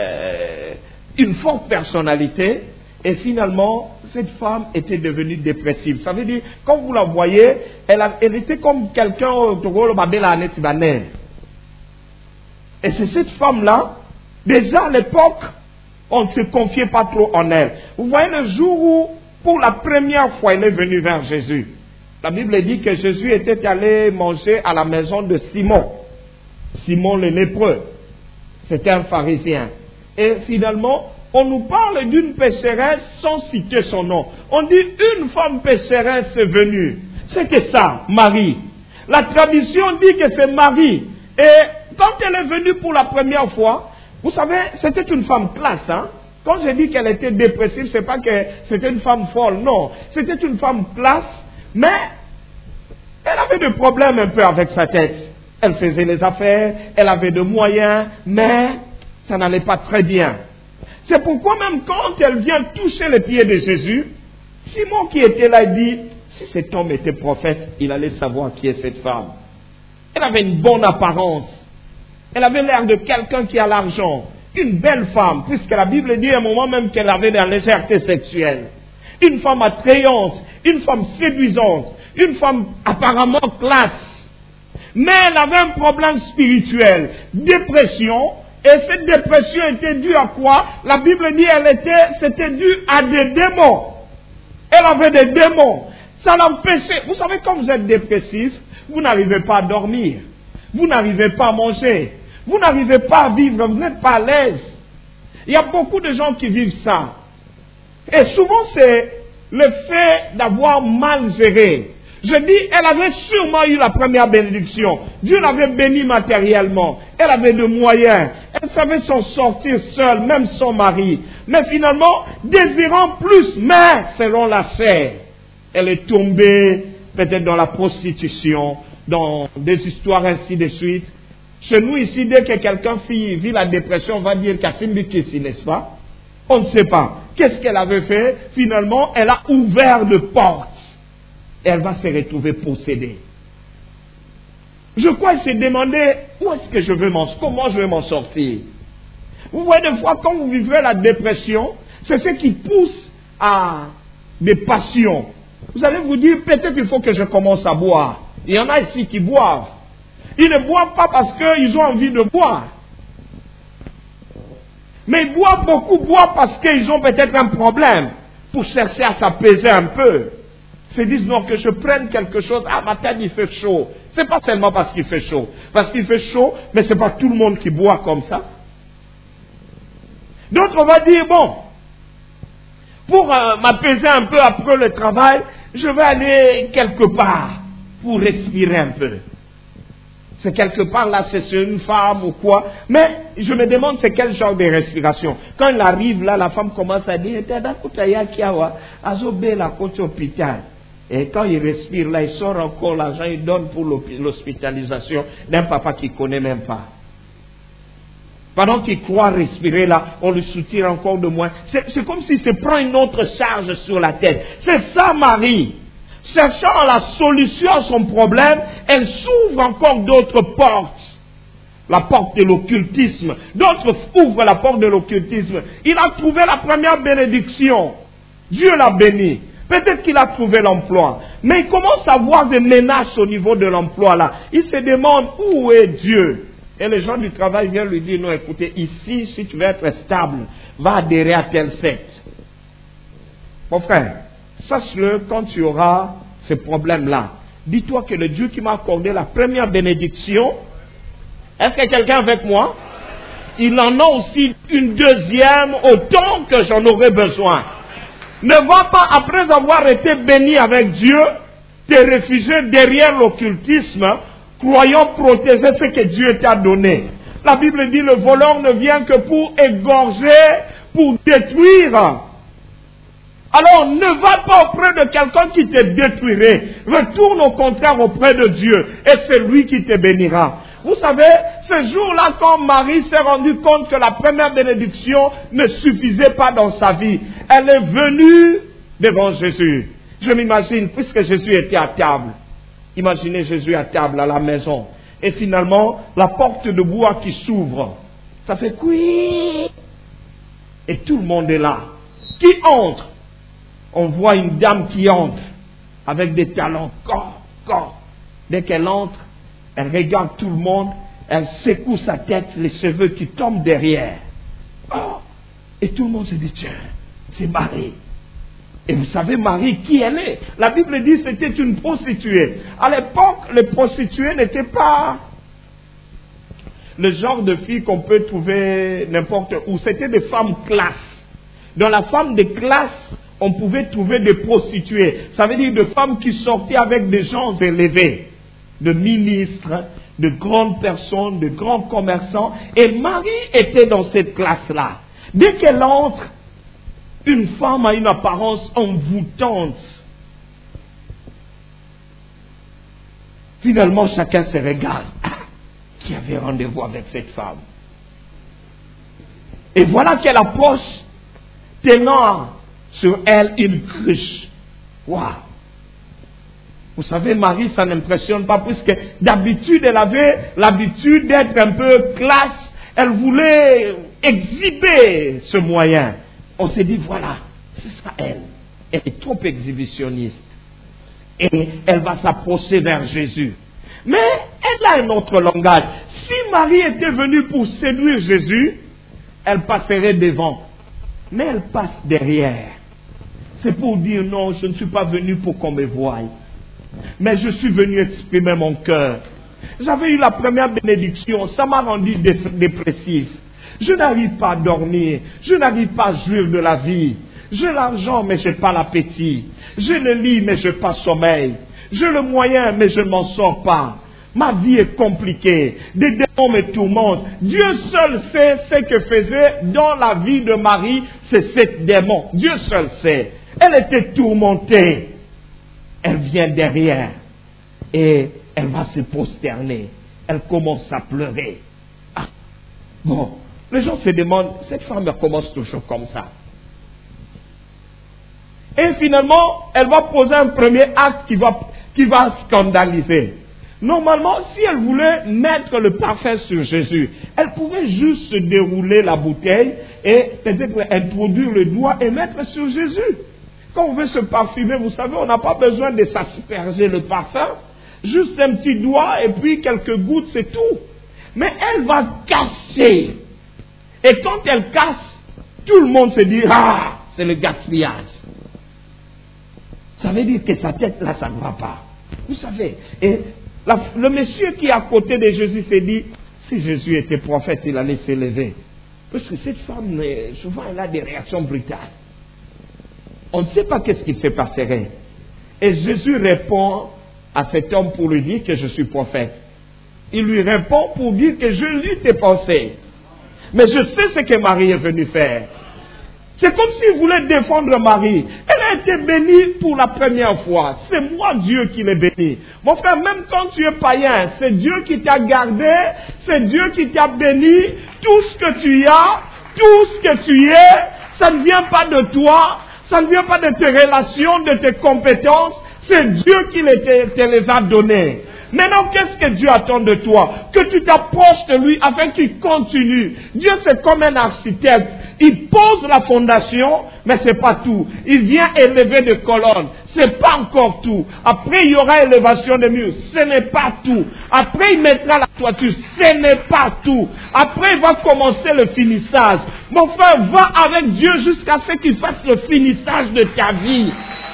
une forte personnalité. Et finalement, cette femme était devenue dépressive. Ça veut dire, quand vous la voyez, elle était comme quelqu'un et c'est cette femme-là, déjà à l'époque, on ne se confiait pas trop en elle. Vous voyez le jour où, pour la première fois, elle est venue vers Jésus. La Bible dit que Jésus était allé manger à la maison de Simon. Simon le lépreux. C'était un pharisien. Et finalement, on nous parle d'une pécheresse sans citer son nom. On dit une femme pécheresse est venue. C'est que ça, Marie. La tradition dit que c'est Marie. Et quand elle est venue pour la première fois, vous savez, c'était une femme classe, hein. Quand je dis qu'elle était dépressive, c'est pas que c'était une femme folle, non. C'était une femme classe, mais elle avait des problèmes un peu avec sa tête. Elle faisait les affaires, elle avait des moyens, mais ça n'allait pas très bien. C'est pourquoi même quand elle vient toucher les pieds de Jésus, Simon qui était là dit, si cet homme était prophète, il allait savoir qui est cette femme. Elle avait une bonne apparence. Elle avait l'air de quelqu'un qui a l'argent. Une belle femme, puisque la Bible dit à un moment même qu'elle avait de la légèreté sexuelle. Une femme attrayante, une femme séduisante, une femme apparemment classe. Mais elle avait un problème spirituel, dépression, et cette dépression était due à quoi? La Bible dit c'était dû à des démons. Elle avait des démons. Ça l'empêchait. Vous savez, quand vous êtes dépressif, vous n'arrivez pas à dormir. Vous n'arrivez pas à manger. Vous n'arrivez pas à vivre. Vous n'êtes pas à l'aise. Il y a beaucoup de gens qui vivent ça. Et souvent, c'est le fait d'avoir mal géré. Je dis, elle avait sûrement eu la première bénédiction. Dieu l'avait bénie matériellement. Elle avait de moyens. Elle savait s'en sortir seule, même sans mari. Mais finalement, désirant plus, mais selon la chair, elle est tombée peut-être dans la prostitution, dans des histoires ainsi de suite. Chez nous ici, dès que quelqu'un vit la dépression, on va dire Kassimbi Kissi, n'est-ce pas? On ne sait pas. Qu'est-ce qu'elle avait fait? Finalement, elle a ouvert de portes. Elle va se retrouver possédée. Je crois qu'elle s'est demandé où est-ce que je vais comment je vais m'en sortir. Vous voyez, des fois, quand vous vivez la dépression, c'est ce qui pousse à des passions. Vous allez vous dire, peut-être il faut que je commence à boire. Il y en a ici qui boivent. Ils ne boivent pas parce qu'ils ont envie de boire. Mais ils boivent beaucoup, boivent parce qu'ils ont peut-être un problème. Pour chercher à s'apaiser un peu. Ils se disent, non, que je prenne quelque chose. Ah, ma tête, il fait chaud. C'est pas seulement parce qu'il fait chaud. Parce qu'il fait chaud, mais c'est pas tout le monde qui boit comme ça. D'autres, on va dire, bon, pour m'apaiser un peu après le travail, je vais aller quelque part pour respirer un peu. C'est quelque part là, c'est une femme ou quoi. Mais je me demande c'est quel genre de respiration. Quand il arrive là, la femme commence à dire, et quand il respire là, il sort encore l'argent, il donne pour l'hospitalisation d'un papa qu'il ne connaît même pas. Pendant qu'il croit respirer là, on le soutient encore de moins. C'est comme s'il se prend une autre charge sur la tête. C'est ça Marie. Cherchant la solution à son problème, elle s'ouvre encore d'autres portes. La porte de l'occultisme. D'autres ouvrent la porte de l'occultisme. Il a trouvé la première bénédiction. Dieu l'a béni. Peut-être qu'il a trouvé l'emploi. Mais il commence à avoir des menaces au niveau de l'emploi là. Il se demande où est Dieu. Et les gens du travail viennent lui dire, non, écoutez, ici, si tu veux être stable, va adhérer à telle secte. Mon frère, sache-le quand tu auras ces problèmes-là. Dis-toi que le Dieu qui m'a accordé la première bénédiction, est-ce que quelqu'un avec moi? Il en a aussi une deuxième autant que j'en aurai besoin. Ne va pas, après avoir été béni avec Dieu, te réfugier derrière l'occultisme, croyant protéger ce que Dieu t'a donné. La Bible dit, le voleur ne vient que pour égorger, pour détruire. Alors, ne va pas auprès de quelqu'un qui te détruirait. Retourne au contraire auprès de Dieu. Et c'est lui qui te bénira. Vous savez, ce jour-là, quand Marie s'est rendue compte que la première bénédiction ne suffisait pas dans sa vie, elle est venue devant Jésus. Je m'imagine, puisque Jésus était à table. Imaginez Jésus à table à la maison. Et finalement, la porte de bois qui s'ouvre. Ça fait couille. Et tout le monde est là. Qui entre? On voit une dame qui entre avec des talons. Dès qu'elle entre, elle regarde tout le monde, elle secoue sa tête, les cheveux qui tombent derrière. Et tout le monde se dit, tiens, c'est Marie. Et vous savez, Marie, qui elle est? La Bible dit que c'était une prostituée. À l'époque, les prostituées n'étaient pas le genre de filles qu'on peut trouver n'importe où. C'était des femmes classes. Dans la femme de classe, on pouvait trouver des prostituées. Ça veut dire des femmes qui sortaient avec des gens élevés, de ministres, de grandes personnes, de grands commerçants. Et Marie était dans cette classe-là. Dès qu'elle entre, une femme a une apparence envoûtante. Finalement, chacun se regarde. Qui avait rendez-vous avec cette femme? Et voilà qu'elle approche, tenant sur elle une cruche. Waouh! Vous savez, Marie, ça n'impressionne pas, puisque d'habitude, elle avait l'habitude d'être un peu classe. Elle voulait exhiber ce moyen. On s'est dit, voilà, c'est ça elle. Elle est trop exhibitionniste. Et elle va s'approcher vers Jésus. Mais elle a un autre langage. Si Marie était venue pour séduire Jésus, elle passerait devant. Mais elle passe derrière. C'est pour dire non, je ne suis pas venu pour qu'on me voie. Mais je suis venu exprimer mon cœur. J'avais eu la première bénédiction, ça m'a rendu dépressif. Je n'arrive pas à dormir, je n'arrive pas à jouir de la vie. J'ai l'argent, mais je n'ai pas l'appétit. J'ai le lit, mais je n'ai pas sommeil. J'ai le moyen, mais je ne m'en sors pas. Ma vie est compliquée. Des démons me tourmentent. Dieu seul sait ce que faisait dans la vie de Marie, c'est ces démons. Dieu seul sait. Elle était tourmentée. Elle vient derrière et elle va se prosterner. Elle commence à pleurer. Ah, bon, les gens se demandent, cette femme commence toujours comme ça. Et finalement, elle va poser un premier acte qui va scandaliser. Normalement, si elle voulait mettre le parfum sur Jésus, elle pouvait juste se dérouler la bouteille et peut-être introduire le doigt et mettre sur Jésus. Quand on veut se parfumer, vous savez, on n'a pas besoin de s'asperger le parfum. Juste un petit doigt et puis quelques gouttes, c'est tout. Mais elle va casser. Et quand elle casse, tout le monde se dit, ah, c'est le gaspillage. Ça veut dire que sa tête, là, ça ne va pas. Vous savez, et le monsieur qui est à côté de Jésus s'est dit, si Jésus était prophète, il allait s'élever. Parce que cette femme, souvent, elle a des réactions brutales. On ne sait pas qu'est-ce qui se passerait. Et Jésus répond à cet homme pour lui dire que je suis prophète. Il lui répond pour dire que je lis tes pensées. Mais je sais ce que Marie est venue faire. C'est comme s'il voulait défendre Marie. Elle a été bénie pour la première fois. C'est moi Dieu qui l'ai bénie. Mon frère, même quand tu es païen, c'est Dieu qui t'a gardé, c'est Dieu qui t'a béni. Tout ce que tu as, tout ce que tu es, ça ne vient pas de toi, ça ne vient pas de tes relations, de tes compétences, c'est Dieu qui te les a donnés. Maintenant, qu'est-ce que Dieu attend de toi? Que tu t'approches de lui afin qu'il continue. Dieu, c'est comme un architecte. Il pose la fondation, mais c'est pas tout. Il vient élever des colonnes. C'est pas encore tout. Après, il y aura élévation des murs. Ce n'est pas tout. Après, il mettra la toiture. Ce n'est pas tout. Après, il va commencer le finissage. Mon frère, va avec Dieu jusqu'à ce qu'il fasse le finissage de ta vie.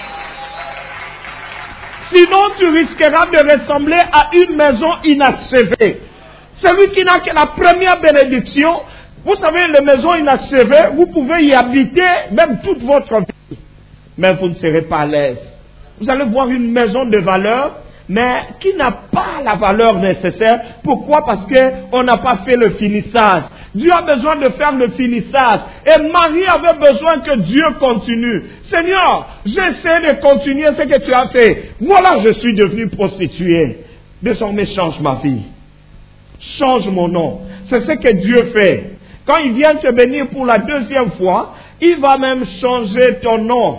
Sinon, tu risqueras de ressembler à une maison inachevée. Celui qui n'a que la première bénédiction, vous savez, les maisons inachevées, vous pouvez y habiter même toute votre vie. Mais vous ne serez pas à l'aise. Vous allez voir une maison de valeur, mais qui n'a pas la valeur nécessaire. Pourquoi? Parce qu'on n'a pas fait le finissage. Dieu a besoin de faire le finissage. Et Marie avait besoin que Dieu continue. Seigneur, j'essaie de continuer ce que tu as fait. Voilà, je suis devenu prostituée. Désormais, change ma vie. Change mon nom. C'est ce que Dieu fait. Quand il vient te bénir pour la deuxième fois, il va même changer ton nom.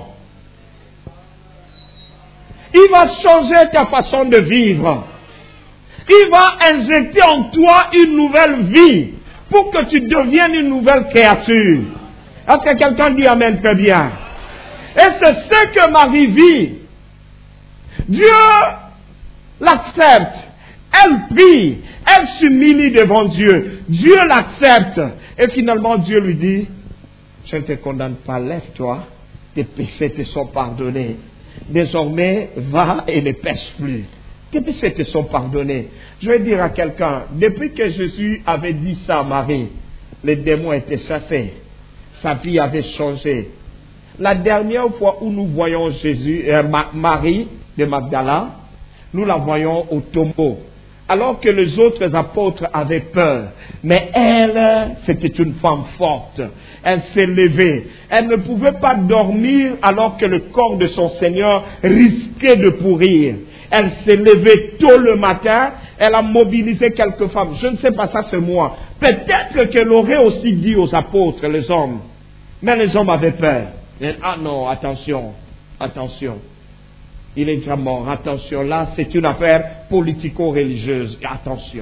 Il va changer ta façon de vivre. Il va injecter en toi une nouvelle vie pour que tu deviennes une nouvelle créature. Est-ce que quelqu'un dit amen très bien? Et c'est ce que Marie vit. Dieu l'accepte. Elle prie. Elle s'humilie devant Dieu. Dieu l'accepte. Et finalement, Dieu lui dit, je ne te condamne pas, lève-toi. Tes péchés te sont pardonnés. Désormais, va et ne pêche plus. Tes péchés te sont pardonnés. Je vais dire à quelqu'un, depuis que Jésus avait dit ça à Marie, les démons étaient chassés. Sa vie avait changé. La dernière fois où nous voyons Marie de Magdala, nous la voyons au tombeau. alors que les autres apôtres avaient peur. Mais elle, c'était une femme forte. Elle s'est levée. Elle ne pouvait pas dormir alors que le corps de son Seigneur risquait de pourrir. Elle s'est levée tôt le matin. Elle a mobilisé quelques femmes. Je ne sais pas, ça c'est moi. Peut-être qu'elle aurait aussi dit aux apôtres, les hommes. Mais les hommes avaient peur. Ah non, attention, attention. Il est déjà mort. Attention, là, c'est une affaire politico-religieuse. Attention.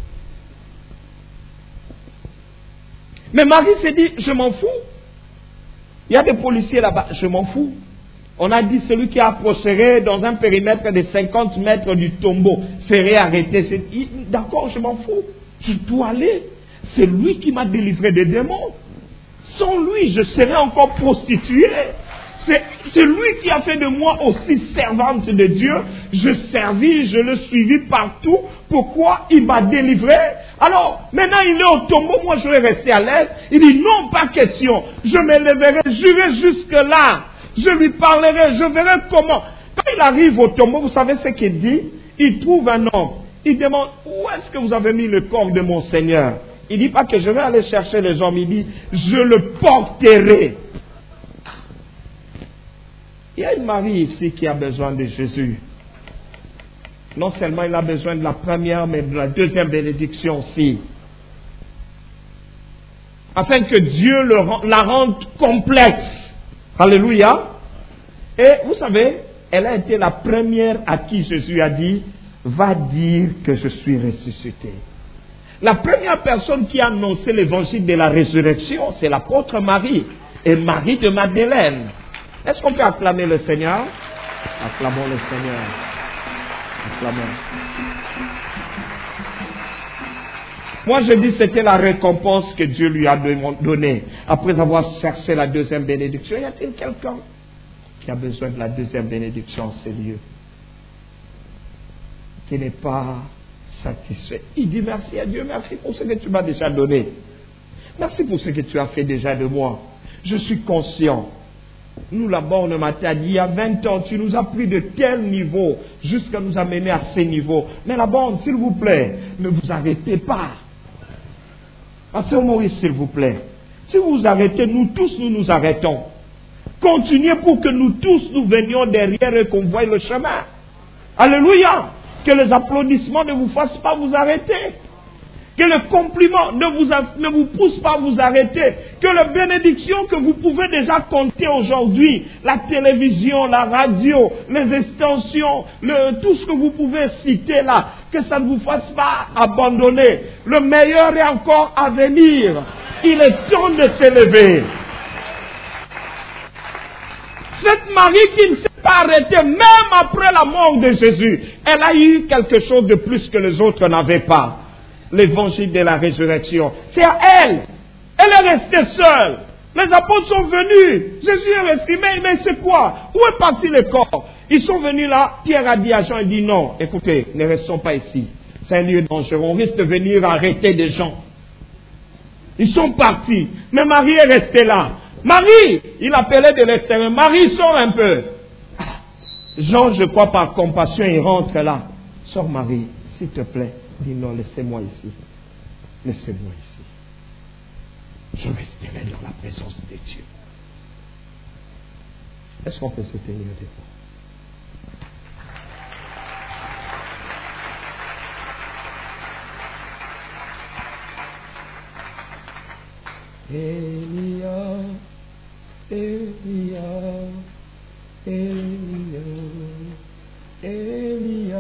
Mais Marie s'est dit, je m'en fous. Il y a des policiers là-bas, je m'en fous. On a dit, celui qui a procédé dans un périmètre de 50 mètres du tombeau serait arrêté. D'accord, je m'en fous. Je dois aller. C'est lui qui m'a délivré des démons. Sans lui, je serais encore prostituée. C'est lui qui a fait de moi aussi servante de Dieu. Je servis, je le suivis partout. Pourquoi il m'a délivré? Alors, maintenant il est au tombeau, moi je vais rester à l'aise. Il dit non, pas question. Je me lèverai, j'irai jusque là. Je lui parlerai, je verrai comment. Quand il arrive au tombeau, vous savez ce qu'il dit? Il trouve un homme. Il demande, où est-ce que vous avez mis le corps de mon Seigneur? Il dit pas que je vais aller chercher les hommes. Il dit, je le porterai. Il y a une Marie ici qui a besoin de Jésus. Non seulement il a besoin de la première, mais de la deuxième bénédiction aussi. Afin que Dieu la rende complexe. Alléluia. Et vous savez, elle a été la première à qui Jésus a dit, va dire que je suis ressuscité. La première personne qui a annoncé l'évangile de la résurrection, c'est l'apôtre Marie et Marie de Magdalène. Est-ce qu'on peut acclamer le Seigneur? Acclamons le Seigneur. Acclamons. Moi je dis que c'était la récompense que Dieu lui a donnée. Après avoir cherché la deuxième bénédiction, y a-t-il quelqu'un qui a besoin de la deuxième bénédiction en ces lieux? Qui n'est pas satisfait. Il dit merci à Dieu, merci pour ce que tu m'as déjà donné. Merci pour ce que tu as fait déjà de moi. Je suis conscient. Nous là-bas, on m'a dit, il y a 20 ans, tu nous as pris de tel niveau jusqu'à nous amener à ces niveaux. Mais là-bas, s'il vous plaît, ne vous arrêtez pas. Pasteur Maurice, s'il vous plaît. Si vous vous arrêtez, nous tous, nous nous arrêtons. Continuez pour que nous tous, nous venions derrière et qu'on voie le chemin. Alléluia. Que les applaudissements ne vous fassent pas vous arrêter. Que le compliment ne vous pousse pas à vous arrêter. Que la bénédiction que vous pouvez déjà compter aujourd'hui, la télévision, la radio, les extensions, tout ce que vous pouvez citer là, que ça ne vous fasse pas abandonner. Le meilleur est encore à venir. Il est temps de s'élever. Cette Marie qui ne s'est pas arrêtée, même après la mort de Jésus, elle a eu quelque chose de plus que les autres n'avaient pas. L'évangile de la résurrection. C'est à elle. Elle est restée seule. Les apôtres sont venus. Jésus est resté. Mais c'est quoi? Où est parti le corps? Ils sont venus là. Pierre a dit à Jean, il dit non, écoutez, ne restons pas ici. C'est un lieu dangereux. On risque de venir arrêter des gens. Ils sont partis. Mais Marie est restée là. Marie, il appelait de l'extérieur. Marie, sors un peu. Jean, je crois par compassion, il rentre là. Sors Marie, s'il te plaît. Dis non, laissez-moi ici. Laissez-moi ici. Je resterai dans la présence de Dieu. Est-ce qu'on peut se tenir debout? Elia, Elia, Elia, Elia.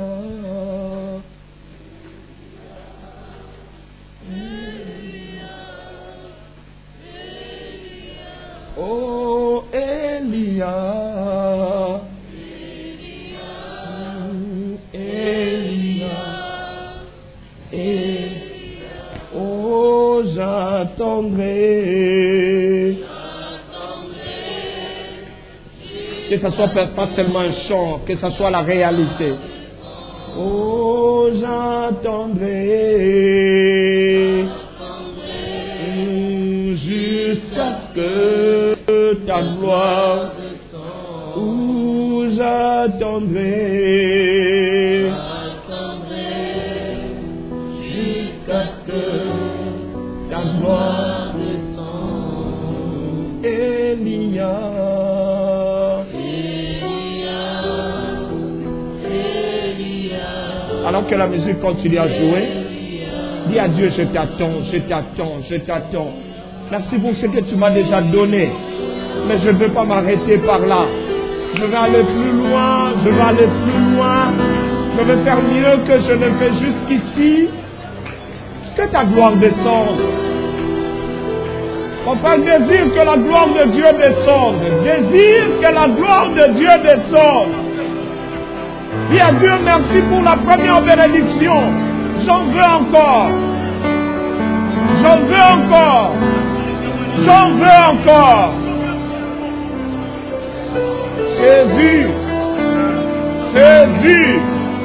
Oh, Elia, Elia, oh, j'attendrai. Que ce soit pas seulement un chant, que ce soit la réalité. Oh, j'attendrai. Jusqu'à ce que ta gloire, où j'attendrai, ta gloire descend. Elia. Alors que la musique continue à jouer, dis à Dieu, je t'attends, je t'attends, je t'attends. Merci pour ce que tu m'as déjà donné. Mais je ne veux pas m'arrêter par là. Je vais aller plus loin, je vais aller plus loin. Je vais faire mieux que je ne fais jusqu'ici. Que ta gloire descende. Mon frère désire que la gloire de Dieu descende. Désire que la gloire de Dieu descende. Dis à Dieu merci pour la première bénédiction. J'en veux encore. J'en veux encore. J'en veux encore. Jésus. Jésus.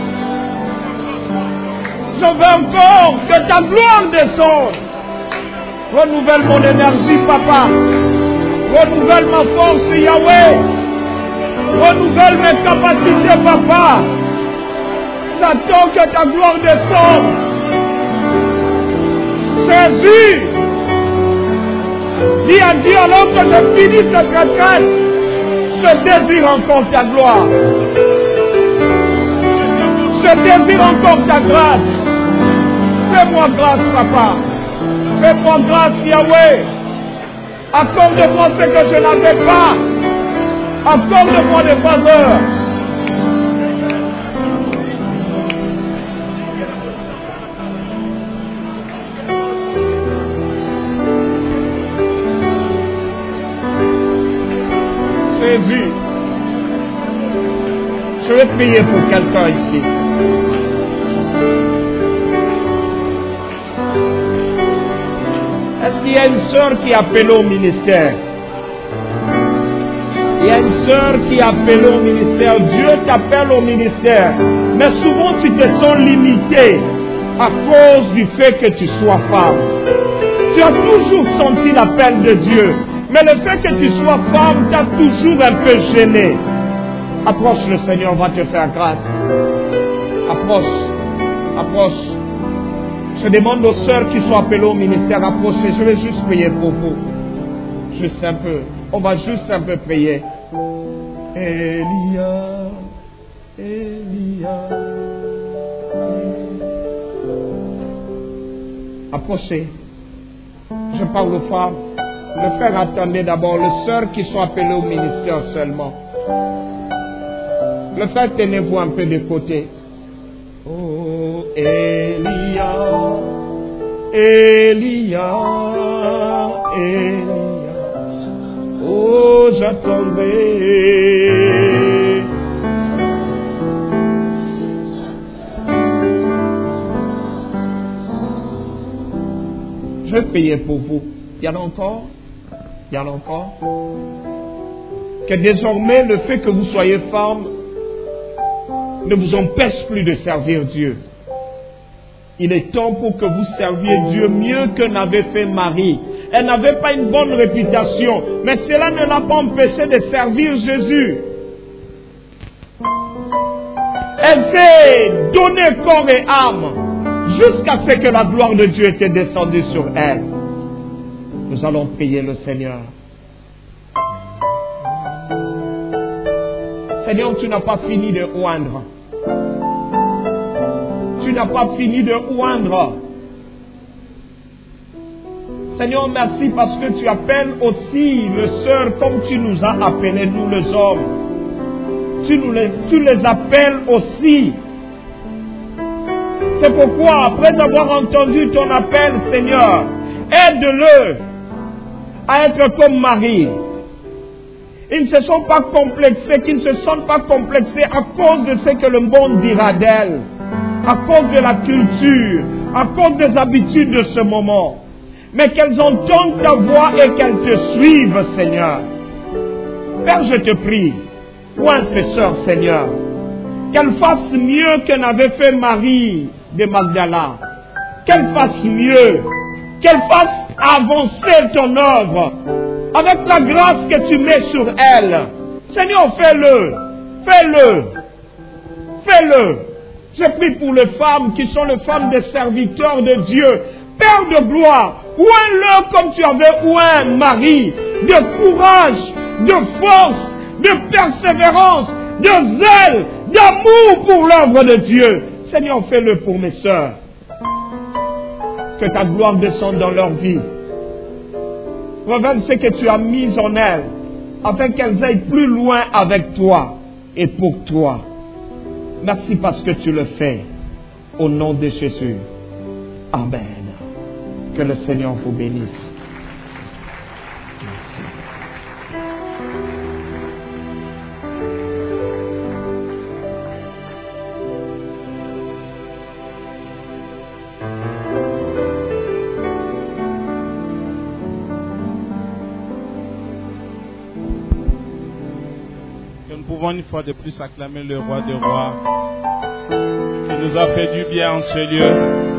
Je veux encore que ta gloire descende. Renouvelle mon énergie, papa. Renouvelle ma force, Yahweh. Renouvelle mes capacités, papa. J'attends que ta gloire descende. Jésus. Dis à Dieu, alors que je finis cette retraite, je désire encore ta gloire. Je désire encore ta grâce. Fais-moi grâce, papa. Fais-moi grâce, Yahweh. Accorde-moi ce que je n'avais pas. Accorde-moi des faveurs. Jésus. Je vais prier pour quelqu'un ici. Est-ce qu'il y a une sœur qui a appelé au ministère? Il y a une sœur qui a appelé au ministère. Dieu t'appelle au ministère. Mais souvent tu te sens limité à cause du fait que tu sois femme. Tu as toujours senti l'appel de Dieu. Mais le fait que tu sois femme t'a toujours un peu gêné. Approche, le Seigneur va te faire grâce. Approche. Approche. Je demande aux sœurs qui sont appelées au ministère, approchez. Je vais juste prier pour vous. Juste un peu. On va juste un peu prier. Elia, Elia. Approchez. Je parle aux femmes. Le frère, attendez d'abord. Les sœurs qui sont appelées au ministère seulement. Le frère, tenez-vous un peu de côté. Oh, Elia, Elia, Elia. Oh, j'attendrai. Je vais prier pour vous. Il y en a encore? Il y en a encore? Que désormais, le fait que vous soyez femme ne vous empêche plus de servir Dieu. Il est temps pour que vous serviez Dieu mieux que n'avait fait Marie. Elle n'avait pas une bonne réputation, mais cela ne l'a pas empêché de servir Jésus. Elle s'est donnée corps et âme jusqu'à ce que la gloire de Dieu était descendue sur elle. Nous allons prier le Seigneur. Seigneur, tu n'as pas fini de oindre. Tu n'as pas fini de oindre. Seigneur, merci parce que tu appelles aussi les sœurs comme tu nous as appelés, nous les hommes. Tu les appelles aussi. C'est pourquoi, après avoir entendu ton appel, Seigneur, aide-le à être comme Marie. Ils ne se sont pas complexés, qu'ils ne se sentent pas complexés à cause de ce que le monde dira d'elle, à cause de la culture, à cause des habitudes de ce moment. Mais qu'elles entendent ta voix et qu'elles te suivent, Seigneur. Père, je te prie, oins ces sœurs, Seigneur, qu'elles fassent mieux que n'avait fait Marie de Magdala. Qu'elles fassent mieux, qu'elles fassent avancer ton œuvre, avec la grâce que tu mets sur elles. Seigneur, fais-le, fais-le, fais-le. Je prie pour les femmes qui sont les femmes des serviteurs de Dieu. Père de gloire, oins-le comme tu avais oint Marie, de courage, de force, de persévérance, de zèle, d'amour pour l'œuvre de Dieu. Seigneur, fais-le pour mes sœurs. Que ta gloire descende dans leur vie. Révèle ce que tu as mis en elles, afin qu'elles aillent plus loin avec toi et pour toi. Merci parce que tu le fais. Au nom de Jésus. Amen. Que le Seigneur vous bénisse. Merci. Que nous pouvons une fois de plus acclamer le roi des rois qui nous a fait du bien en ce lieu.